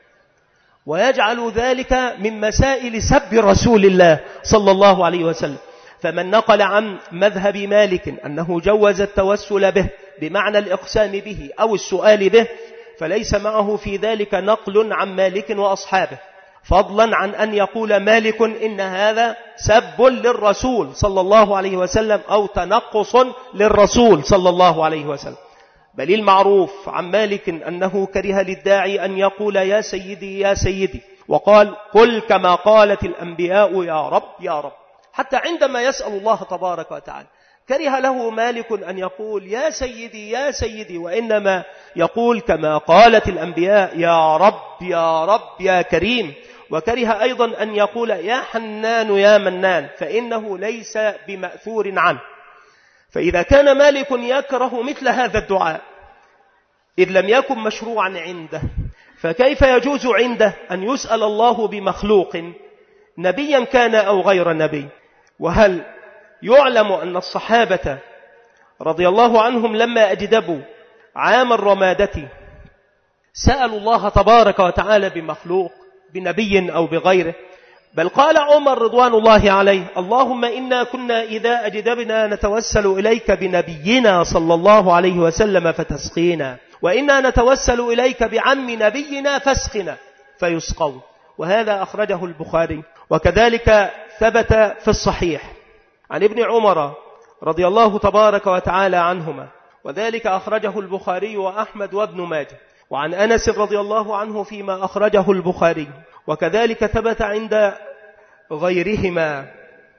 ويجعل ذلك من مسائل سب رسول الله صلى الله عليه وسلم. فمن نقل عن مذهب مالك أنه جوز التوسل به بمعنى الإقسام به أو السؤال به، فليس معه في ذلك نقل عن مالك وأصحابه، فضلا عن أن يقول مالك إن هذا سب للرسول صلى الله عليه وسلم أو تنقص للرسول صلى الله عليه وسلم. بل المعروف عن مالك أنه كره للداعي أن يقول يا سيدي يا سيدي، وقال قل كما قالت الأنبياء يا رب يا رب. حتى عندما يسأل الله تبارك وتعالى كره له مالك أن يقول يا سيدي يا سيدي، وإنما يقول كما قالت الأنبياء يا رب يا رب يا كريم. وكره أيضا أن يقول يا حنان يا منان، فإنه ليس بمأثور عنه. فإذا كان مالك يكره مثل هذا الدعاء إذ لم يكن مشروعا عنده، فكيف يجوز عنده أن يسأل الله بمخلوق نبيا كان أو غير نبي؟ وهل يعلم أن الصحابة رضي الله عنهم لما أجدبوا عام الرمادة سألوا الله تبارك وتعالى بمخلوق بنبي أو بغيره؟ بل قال عمر رضوان الله عليه اللهم إنا كنا إذا أجدبنا نتوسل إليك بنبينا صلى الله عليه وسلم فتسقينا، وإنا نتوسل إليك بعم نبينا فاسقنا فيسقون. وهذا أخرجه البخاري. وكذلك ثبت في الصحيح عن ابن عمر رضي الله تبارك وتعالى عنهما، وذلك أخرجه البخاري وأحمد وابن ماجه، وعن أنس رضي الله عنه فيما أخرجه البخاري. وكذلك ثبت عند غيرهما،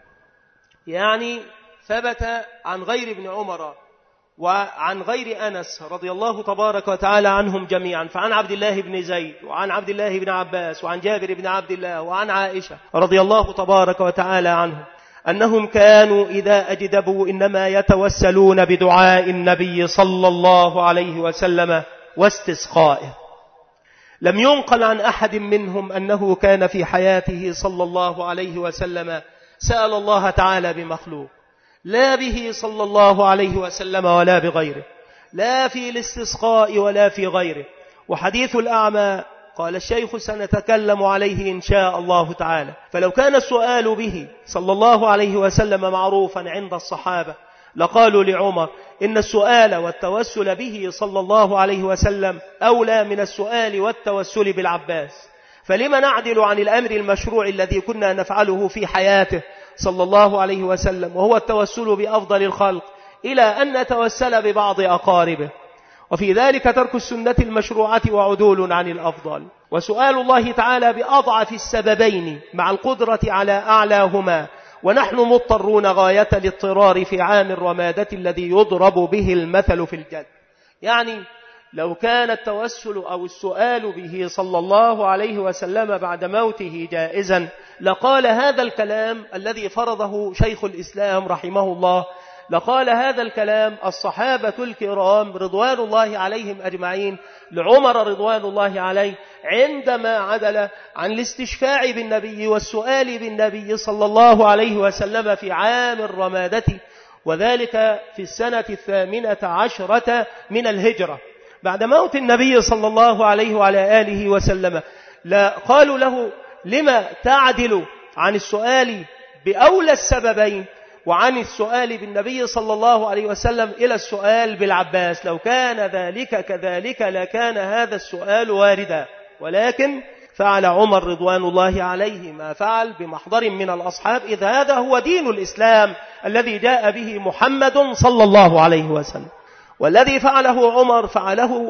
يعني ثبت عن غير ابن عمر وعن غير أنس رضي الله تبارك وتعالى عنهم جميعا، فعن عبد الله بن زيد وعن عبد الله بن عباس وعن جابر بن عبد الله وعن عائشة رضي الله تبارك وتعالى عنهم أنهم كانوا إذا أجدبوا إنما يتوسلون بدعاء النبي صلى الله عليه وسلم واستسقائه. لم ينقل عن أحد منهم أنه كان في حياته صلى الله عليه وسلم سأل الله تعالى بمخلوق، لا به صلى الله عليه وسلم ولا بغيره. لا في الاستسقاء ولا في غيره. وحديث الأعمى قال الشيخ سنتكلم عليه إن شاء الله تعالى. فلو كان السؤال به صلى الله عليه وسلم معروفا عند الصحابة لقالوا لعمر إن السؤال والتوسل به صلى الله عليه وسلم أولى من السؤال والتوسل بالعباس، فلما نعدل عن الأمر المشروع الذي كنا نفعله في حياته صلى الله عليه وسلم، وهو التوسل بأفضل الخلق، إلى أن نتوسل ببعض أقاربه؟ وفي ذلك ترك السنة المشروعة وعدول عن الأفضل. وسؤال الله تعالى بأضعف السببين مع القدرة على أعلاهما، ونحن مضطرون غاية الاضطرار في عام الرمادة الذي يضرب به المثل في الجد. يعني لو كان التوسل أو السؤال به صلى الله عليه وسلم بعد موته جائزا لقال هذا الكلام الذي فرضه شيخ الإسلام رحمه الله، لقال هذا الكلام الصحابة الكرام رضوان الله عليهم أجمعين لعمر رضوان الله عليه عندما عدل عن الاستشفاع بالنبي والسؤال بالنبي صلى الله عليه وسلم في عام الرمادة، وذلك في السنة 18 من الهجرة بعد موت النبي صلى الله عليه وعلى آله وسلم. لا قالوا له لما تعدل عن السؤال بأولى السببين وعن السؤال بالنبي صلى الله عليه وسلم إلى السؤال بالعباس؟ لو كان ذلك كذلك لكان هذا السؤال واردا، ولكن فعل عمر رضوان الله عليه ما فعل بمحضر من الأصحاب، إذ هذا هو دين الإسلام الذي جاء به محمد صلى الله عليه وسلم. والذي فعله عمر فعله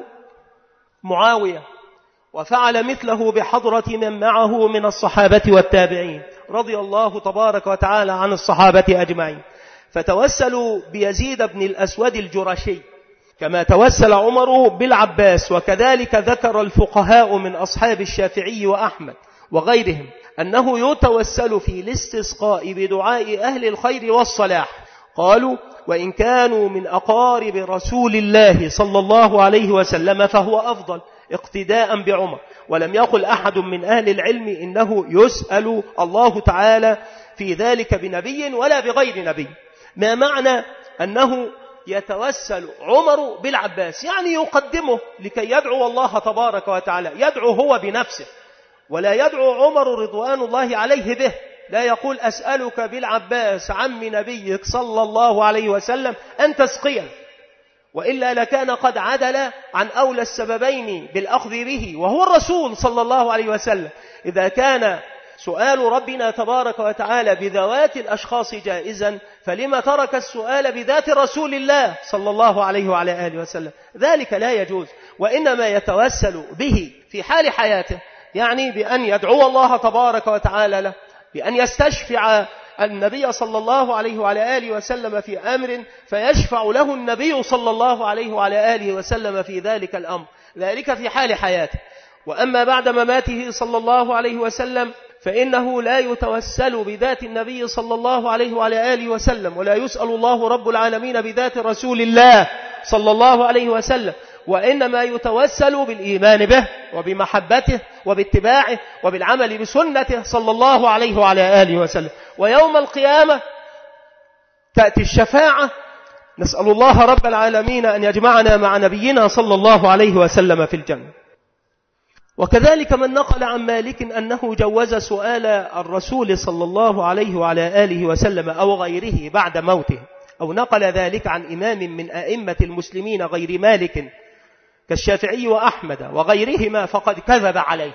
معاوية، وفعل مثله بحضرة من معه من الصحابة والتابعين رضي الله تبارك وتعالى عن الصحابة أجمعين. فتوسلوا بيزيد بن الأسود الجرشي كما توسل عمر بالعباس. وكذلك ذكر الفقهاء من أصحاب الشافعي وأحمد وغيرهم أنه يتوسل في الاستسقاء بدعاء أهل الخير والصلاح. قالوا وإن كانوا من أقارب رسول الله صلى الله عليه وسلم فهو أفضل اقتداء بعمر. ولم يقل أحد من أهل العلم إنه يسأل الله تعالى في ذلك بنبي ولا بغير نبي. ما معنى أنه يتوسل عمر بالعباس؟ يعني يقدمه لكي يدعو الله تبارك وتعالى، يدعو هو بنفسه ولا يدعو عمر رضوان الله عليه به. لا يقول أسألك بالعباس عم نبيك صلى الله عليه وسلم أن تسقيا، وإلا لكان قد عدل عن أولى السببين بالأخذ به وهو الرسول صلى الله عليه وسلم. إذا كان سؤال ربنا تبارك وتعالى بذوات الأشخاص جائزا، فلما ترك السؤال بذات رسول الله صلى الله عليه وعلى آله وسلم؟ ذلك لا يجوز. وإنما يتوسل به في حال حياته، يعني بأن يدعو الله تبارك وتعالى له، بأن يستشفع النبي صلى الله عليه وعلى آله وسلم في أمر فيشفع له النبي صلى الله عليه وعلى آله وسلم في ذلك الأمر، ذلك في حال حياته. وأما بعد مماته صلى الله عليه وسلم فإنه لا يتوسل بذات النبي صلى الله عليه وعلى آله وسلم، ولا يسأل الله رب العالمين بذات رسول الله صلى الله عليه وسلم، وإنما يتوسل بالإيمان به وبمحبته وباتباعه وبالعمل بسنته صلى الله عليه وعلى آله وسلم. ويوم القيامة تأتي الشفاعة، نسأل الله رب العالمين أن يجمعنا مع نبينا صلى الله عليه وسلم في الجنة. وكذلك من نقل عن مالك أنه جوز سؤال الرسول صلى الله عليه وعلى آله وسلم أو غيره بعد موته، أو نقل ذلك عن إمام من أئمة المسلمين غير مالك كالشافعي وأحمد وغيرهما، فقد كذب عليه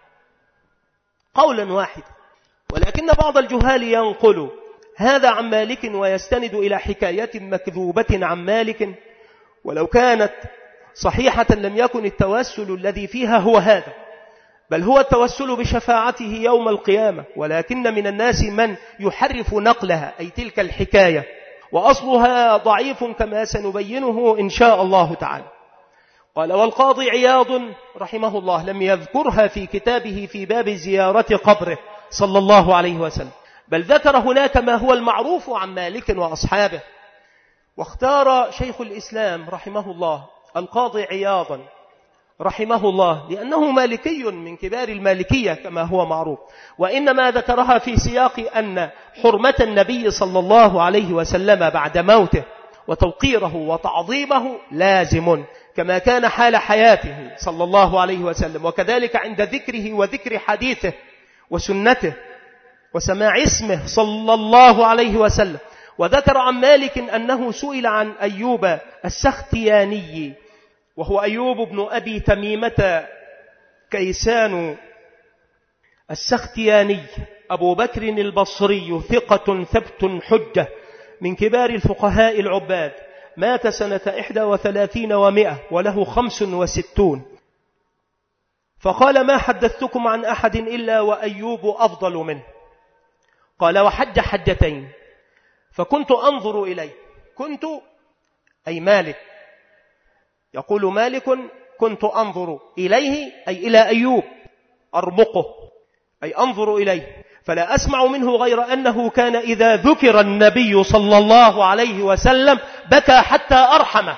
قولا واحد. ولكن بعض الجهال ينقل هذا عن مالك ويستند إلى حكاية مكذوبة عن مالك، ولو كانت صحيحة لم يكن التوسل الذي فيها هو هذا، بل هو التوسل بشفاعته يوم القيامة. ولكن من الناس من يحرف نقلها، أي تلك الحكاية، وأصلها ضعيف كما سنبينه إن شاء الله تعالى. قال والقاضي عياض رحمه الله لم يذكرها في كتابه في باب زيارة قبره صلى الله عليه وسلم، بل ذكر هناك ما هو المعروف عن مالك وأصحابه. واختار شيخ الإسلام رحمه الله القاضي عياضا رحمه الله لأنه مالكي من كبار المالكية كما هو معروف، وإنما ذكرها في سياق أن حرمة النبي صلى الله عليه وسلم بعد موته وتوقيره وتعظيمه لازم، كما كان حال حياته صلى الله عليه وسلم، وكذلك عند ذكره وذكر حديثه وسنته وسماع اسمه صلى الله عليه وسلم. وذكر عن مالك أنه سئل عن أيوب السختياني، وهو أيوب بن أبي تميمة كيسان السختياني أبو بكر البصري، ثقة ثبت حجة من كبار الفقهاء العباد، مات سنة 31 و100 وله 65. فقال: ما حدثتكم عن أحد إلا وأيوب أفضل منه. قال: وحج حجتين فكنت أنظر إليه. كنت أي مالك، يقول مالك: كنت أنظر إليه أي إلى أيوب، أرمقه أي أنظر إليه، فلا أسمع منه غير أنه كان إذا ذكر النبي صلى الله عليه وسلم بكى حتى أرحمه.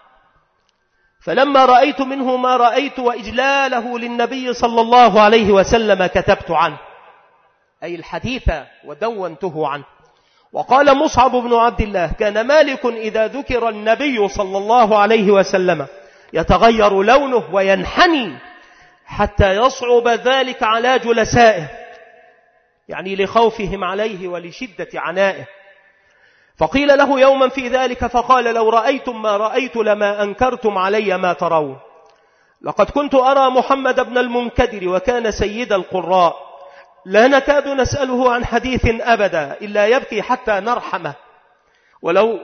فلما رأيت منه ما رأيت وإجلاله للنبي صلى الله عليه وسلم كتبت عنه، أي الحديث ودونته عنه. وقال مصعب بن عبد الله: كان مالك إذا ذكر النبي صلى الله عليه وسلم يتغير لونه وينحني حتى يصعب ذلك على جلسائه، يعني لخوفهم عليه ولشدة عنائه. فقيل له يوما في ذلك فقال: لو رأيتم ما رأيت لما أنكرتم علي ما ترون. لقد كنت أرى محمد بن المنكدر وكان سيد القراء لا نكاد نسأله عن حديث أبدا إلا يبكي حتى نرحمه. ولو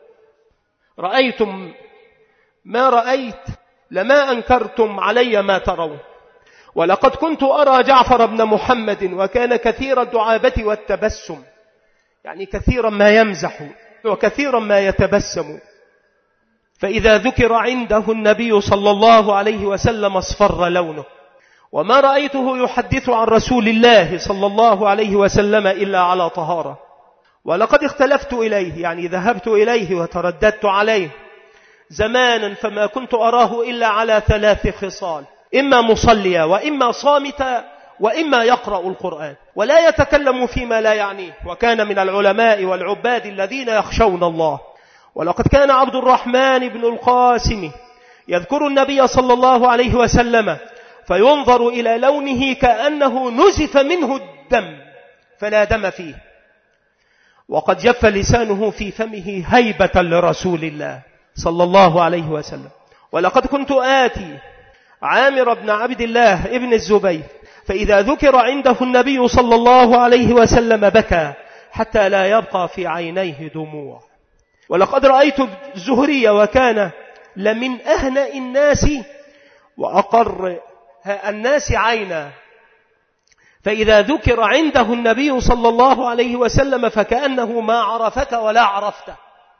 رأيتم ما رأيت لما أنكرتم علي ما ترون. ولقد كنت أرى جعفر بن محمد وكان كثير الدعابة والتبسم، يعني كثيرا ما يمزح وكثيرا ما يتبسم، فإذا ذكر عنده النبي صلى الله عليه وسلم اصفر لونه. وما رأيته يحدث عن رسول الله صلى الله عليه وسلم إلا على طهارة. ولقد اختلفت إليه، يعني ذهبت إليه وترددت عليه زمانا، فما كنت أراه إلا على 3 خصال: إما مصليا وإما صامتا وإما يقرأ القرآن ولا يتكلم فيما لا يعنيه، وكان من العلماء والعباد الذين يخشون الله. ولقد كان عبد الرحمن بن القاسم يذكر النبي صلى الله عليه وسلم فينظر إلى لونه كأنه نزف منه الدم فلا دم فيه، وقد جف لسانه في فمه هيبة لرسول الله صلى الله عليه وسلم. ولقد كنت آتي عامر بن عبد الله ابن الزبير فإذا ذكر عنده النبي صلى الله عليه وسلم بكى حتى لا يبقى في عينيه دموع. ولقد رأيت الزهري وكان لمن أهنأ الناس وأقر الناس عينا، فإذا ذكر عنده النبي صلى الله عليه وسلم فكأنه ما عرفك ولا عرفته.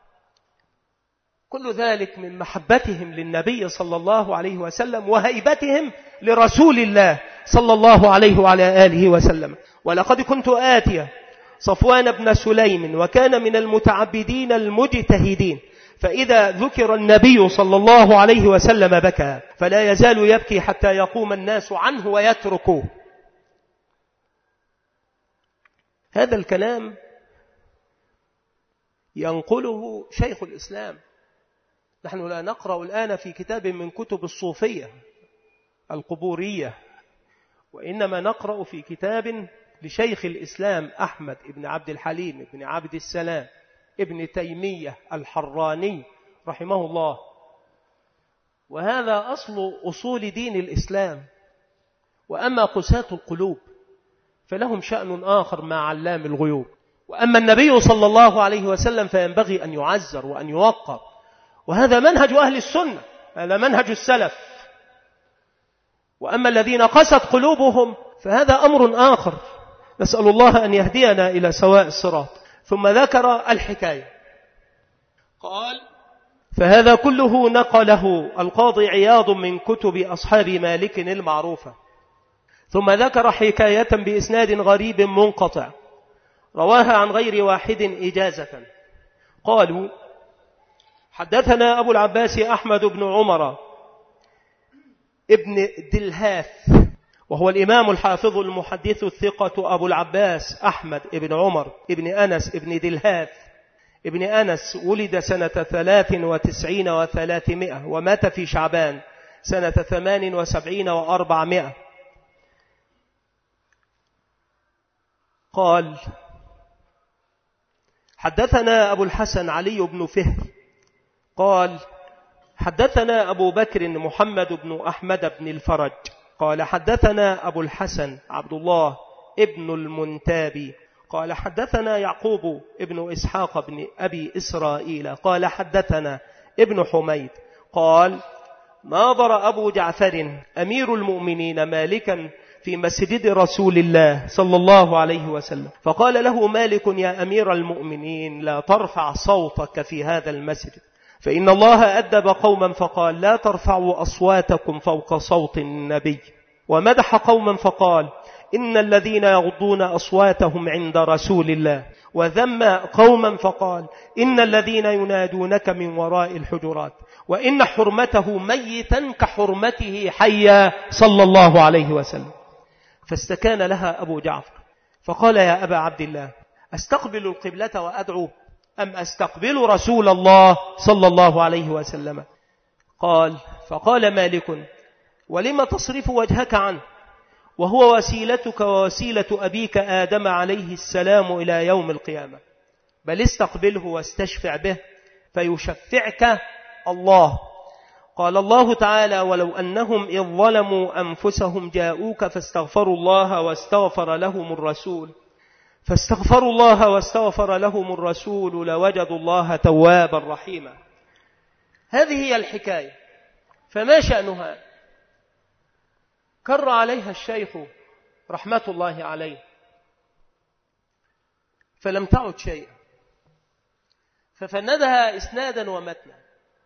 كل ذلك من محبتهم للنبي صلى الله عليه وسلم وهيبتهم لرسول الله صلى الله عليه وعلى آله وسلم. ولقد كنت آتيا صفوان بن سليم وكان من المتعبدين المجتهدين، فإذا ذكر النبي صلى الله عليه وسلم بكى فلا يزال يبكي حتى يقوم الناس عنه ويتركوه. هذا الكلام ينقله شيخ الإسلام. نحن لا نقرأ الآن في كتاب من كتب الصوفية القبورية، وإنما نقرأ في كتاب لشيخ الإسلام أحمد بن عبد الحليم بن عبد السلام ابن تيمية الحراني رحمه الله. وهذا أصول دين الإسلام. وأما قساة القلوب فلهم شأن آخر مع علام الغيوب. وأما النبي صلى الله عليه وسلم فينبغي أن يعزر وأن يوقر، وهذا منهج أهل السنة، هذا منهج السلف. وأما الذين قست قلوبهم فهذا أمر آخر، نسأل الله أن يهدينا إلى سواء الصراط. ثم ذكر الحكاية، قال: فهذا كله نقله القاضي عياض من كتب أصحاب مالك المعروفة. ثم ذكر حكاية بإسناد غريب منقطع رواها عن غير واحد إجازة. قالوا: حدثنا أبو العباس أحمد بن عمر ابن دلهاث، وهو الإمام الحافظ المحدث الثقة أبو العباس أحمد بن عمر ابن أنس ابن دلهاث ابن أنس ولد سنة 93 و300 ومات في شعبان سنة 78 و400. قال حدثنا أبو الحسن علي بن فهر قال حدثنا أبو بكر محمد بن أحمد بن الفرج قال حدثنا أبو الحسن عبد الله ابن المنتابي قال حدثنا يعقوب ابن إسحاق بن أبي إسرائيل قال حدثنا ابن حميد قال ناظر أبو جعفر أمير المؤمنين مالكا في مسجد رسول الله صلى الله عليه وسلم، فقال له مالك يا أمير المؤمنين لا ترفع صوتك في هذا المسجد، فإن الله أدب قوما فقال لا ترفعوا أصواتكم فوق صوت النبي، ومدح قوما فقال إن الذين يغضون أصواتهم عند رسول الله، وذم قوما فقال إن الذين ينادونك من وراء الحجرات، وإن حرمته ميتا كحرمته حيا صلى الله عليه وسلم. فاستكان لها أبو جعفر فقال يا أبا عبد الله أستقبل القبلة وأدعو أم أستقبل رسول الله صلى الله عليه وسلم؟ فقال مالك ولم تصرف وجهك عنه وهو وسيلتك ووسيلة أبيك آدم عليه السلام إلى يوم القيامة، بل استقبله واستشفع به فيشفعك الله. قال الله تعالى ولو أنهم إذ ظلموا أنفسهم جاءوك فاستغفروا الله واستغفروا لهم الرسول لوجدوا الله توابا رحيما. هذه هي الحكاية. فما شأنها؟ كر عليها الشيخ رحمة الله عليه فلم تعد شيئا، ففندها إسنادا ومتنا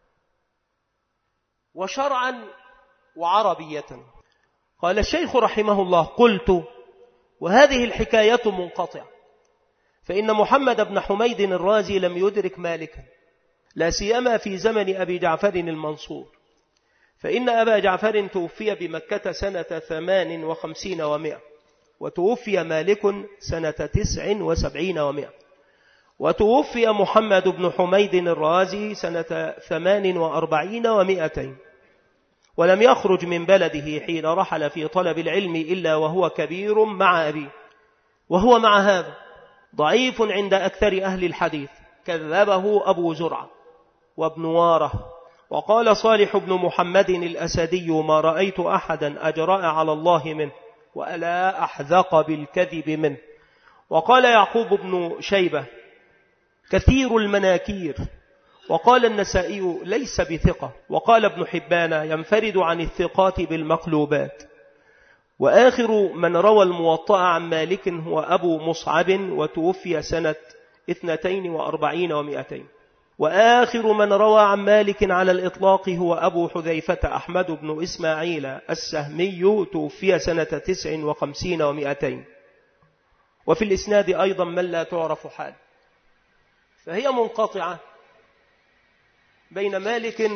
وشرعا وعربية. قال الشيخ رحمه الله قلت وهذه الحكاية منقطعة، فإن محمد بن حميد الرازي لم يدرك مالكا لا سيما في زمن أبي جعفر المنصور، فإن أبا جعفر توفي بمكة سنة 58 و100، وتوفي مالك سنة 79 و100، وتوفي محمد بن حميد الرازي سنة 48 و200، ولم يخرج من بلده حين رحل في طلب العلم إلا وهو كبير مع أبيه، وهو مع هذا ضعيف عند أكثر أهل الحديث، كذبه أبو زرعة وابن واره. وقال صالح بن محمد الأسدي ما رأيت أحدا أجرأ على الله منه وألا أحذق بالكذب منه. وقال يعقوب بن شيبة كثير المناكير. وقال النسائي ليس بثقة. وقال ابن حبان ينفرد عن الثقات بالمقلوبات. وآخر من روى الموطأ عن مالك هو أبو مصعب وتوفي سنة 42 و200. وآخر من روى عن مالك على الإطلاق هو أبو حذيفة أحمد بن إسماعيل السهمي توفي سنة 59 و200. وفي الإسناد أيضا من لا تعرف حال، فهي منقطعة بين مالك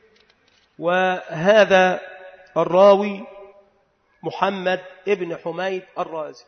وهذا الراوي محمد ابن حميد الرازي.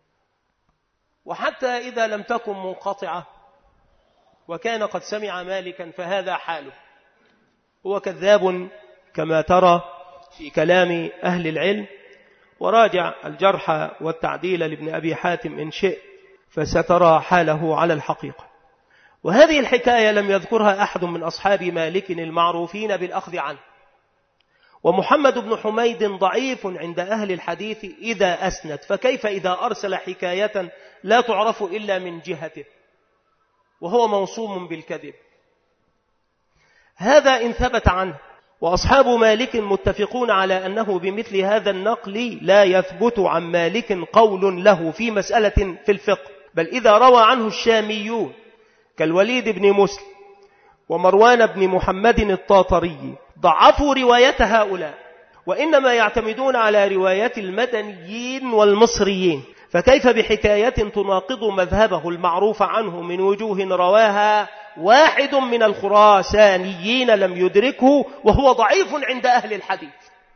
وحتى إذا لم تكن منقطعة وكان قد سمع مالكا فهذا حاله، هو كذاب كما ترى في كلام أهل العلم. وراجع الجرح والتعديل لابن أبي حاتم إن شئت فسترى حاله على الحقيقة. وهذه الحكاية لم يذكرها أحد من أصحاب مالك المعروفين بالأخذ عنه. ومحمد بن حميد ضعيف عند أهل الحديث إذا أسند، فكيف إذا أرسل حكاية لا تعرف إلا من جهته وهو موصوم بالكذب؟ هذا إن ثبت عنه. وأصحاب مالك متفقون على أنه بمثل هذا النقل لا يثبت عن مالك قول له في مسألة في الفقه، بل إذا روى عنه الشاميون كالوليد بن مسلم ومروان بن محمد الطاطري ضعفوا رواية هؤلاء، وإنما يعتمدون على رواية المدنيين والمصريين. فكيف بحكاية تناقض مذهبه المعروف عنه من وجوه رواها واحد من الخراسانيين لم يدركه وهو ضعيف عند أهل الحديث؟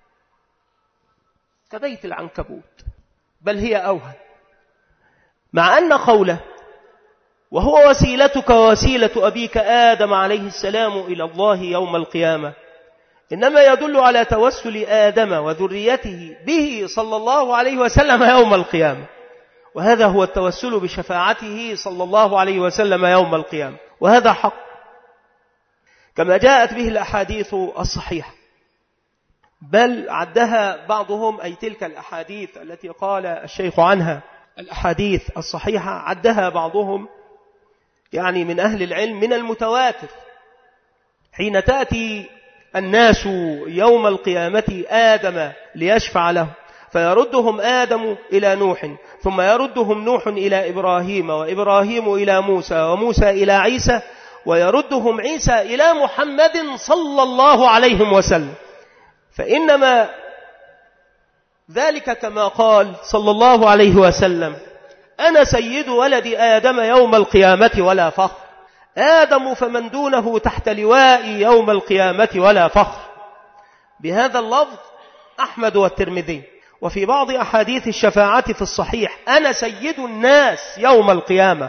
كبيت العنكبوت، بل هي أوهى. مع أن قوله وهو وسيلتك ووسيلة أبيك آدم عليه السلام إلى الله يوم القيامة، إنما يدل على توسل آدم وذريته به صلى الله عليه وسلم يوم القيامة، وهذا هو التوسل بشفاعته صلى الله عليه وسلم يوم القيامة، وهذا حق كما جاءت به الأحاديث الصحيحة، بل عدها بعضهم، أي تلك الأحاديث التي قال الشيخ عنها الأحاديث الصحيحة، عدها بعضهم يعني من أهل العلم من المتواتر، حين تأتي الناس يوم القيامة آدم ليشفع له، فيردهم آدم إلى نوح، ثم يردهم نوح إلى إبراهيم، وإبراهيم إلى موسى، وموسى إلى عيسى، ويردهم عيسى إلى محمد صلى الله عليه وسلم. فإنما ذلك كما قال صلى الله عليه وسلم: أنا سيد ولد آدم يوم القيامة ولا فخر، آدم فمن دونه تحت لوائي يوم القيامة ولا فخر. بهذا اللفظ أحمد والترمذي. وفي بعض أحاديث الشفاعة في الصحيح: أنا سيد الناس يوم القيامة.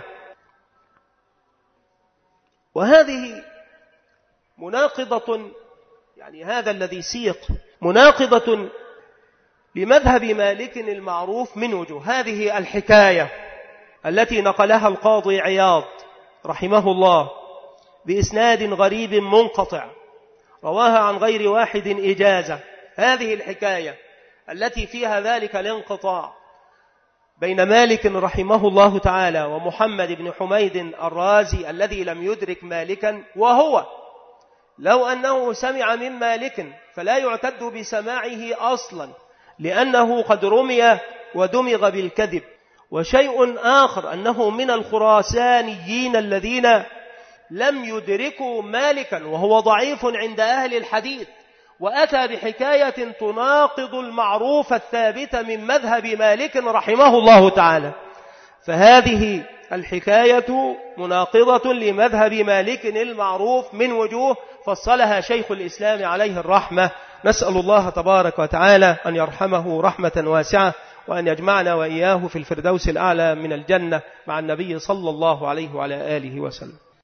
وهذه مناقضة، يعني هذا الذي سيق مناقضة لمذهب مالك المعروف من وجوه. هذه الحكاية التي نقلها القاضي عياض رحمه الله بإسناد غريب منقطع، رواها عن غير واحد إجازة. هذه الحكاية التي فيها ذلك الانقطاع بين مالك رحمه الله تعالى ومحمد بن حميد الرازي الذي لم يدرك مالكا، وهو لو أنه سمع من مالك فلا يعتد بسماعه أصلا، لأنه قد رمي ودمغ بالكذب. وشيء آخر أنه من الخراسانيين الذين لم يدركوا مالكا، وهو ضعيف عند أهل الحديث، وأتى بحكاية تناقض المعروف الثابت من مذهب مالك رحمه الله تعالى. فهذه الحكاية مناقضة لمذهب مالك المعروف من وجوه فصلها شيخ الإسلام عليه الرحمة. نسأل الله تبارك وتعالى أن يرحمه رحمة واسعة، وأن يجمعنا وإياه في الفردوس الأعلى من الجنة مع النبي صلى الله عليه وعلى آله وسلم.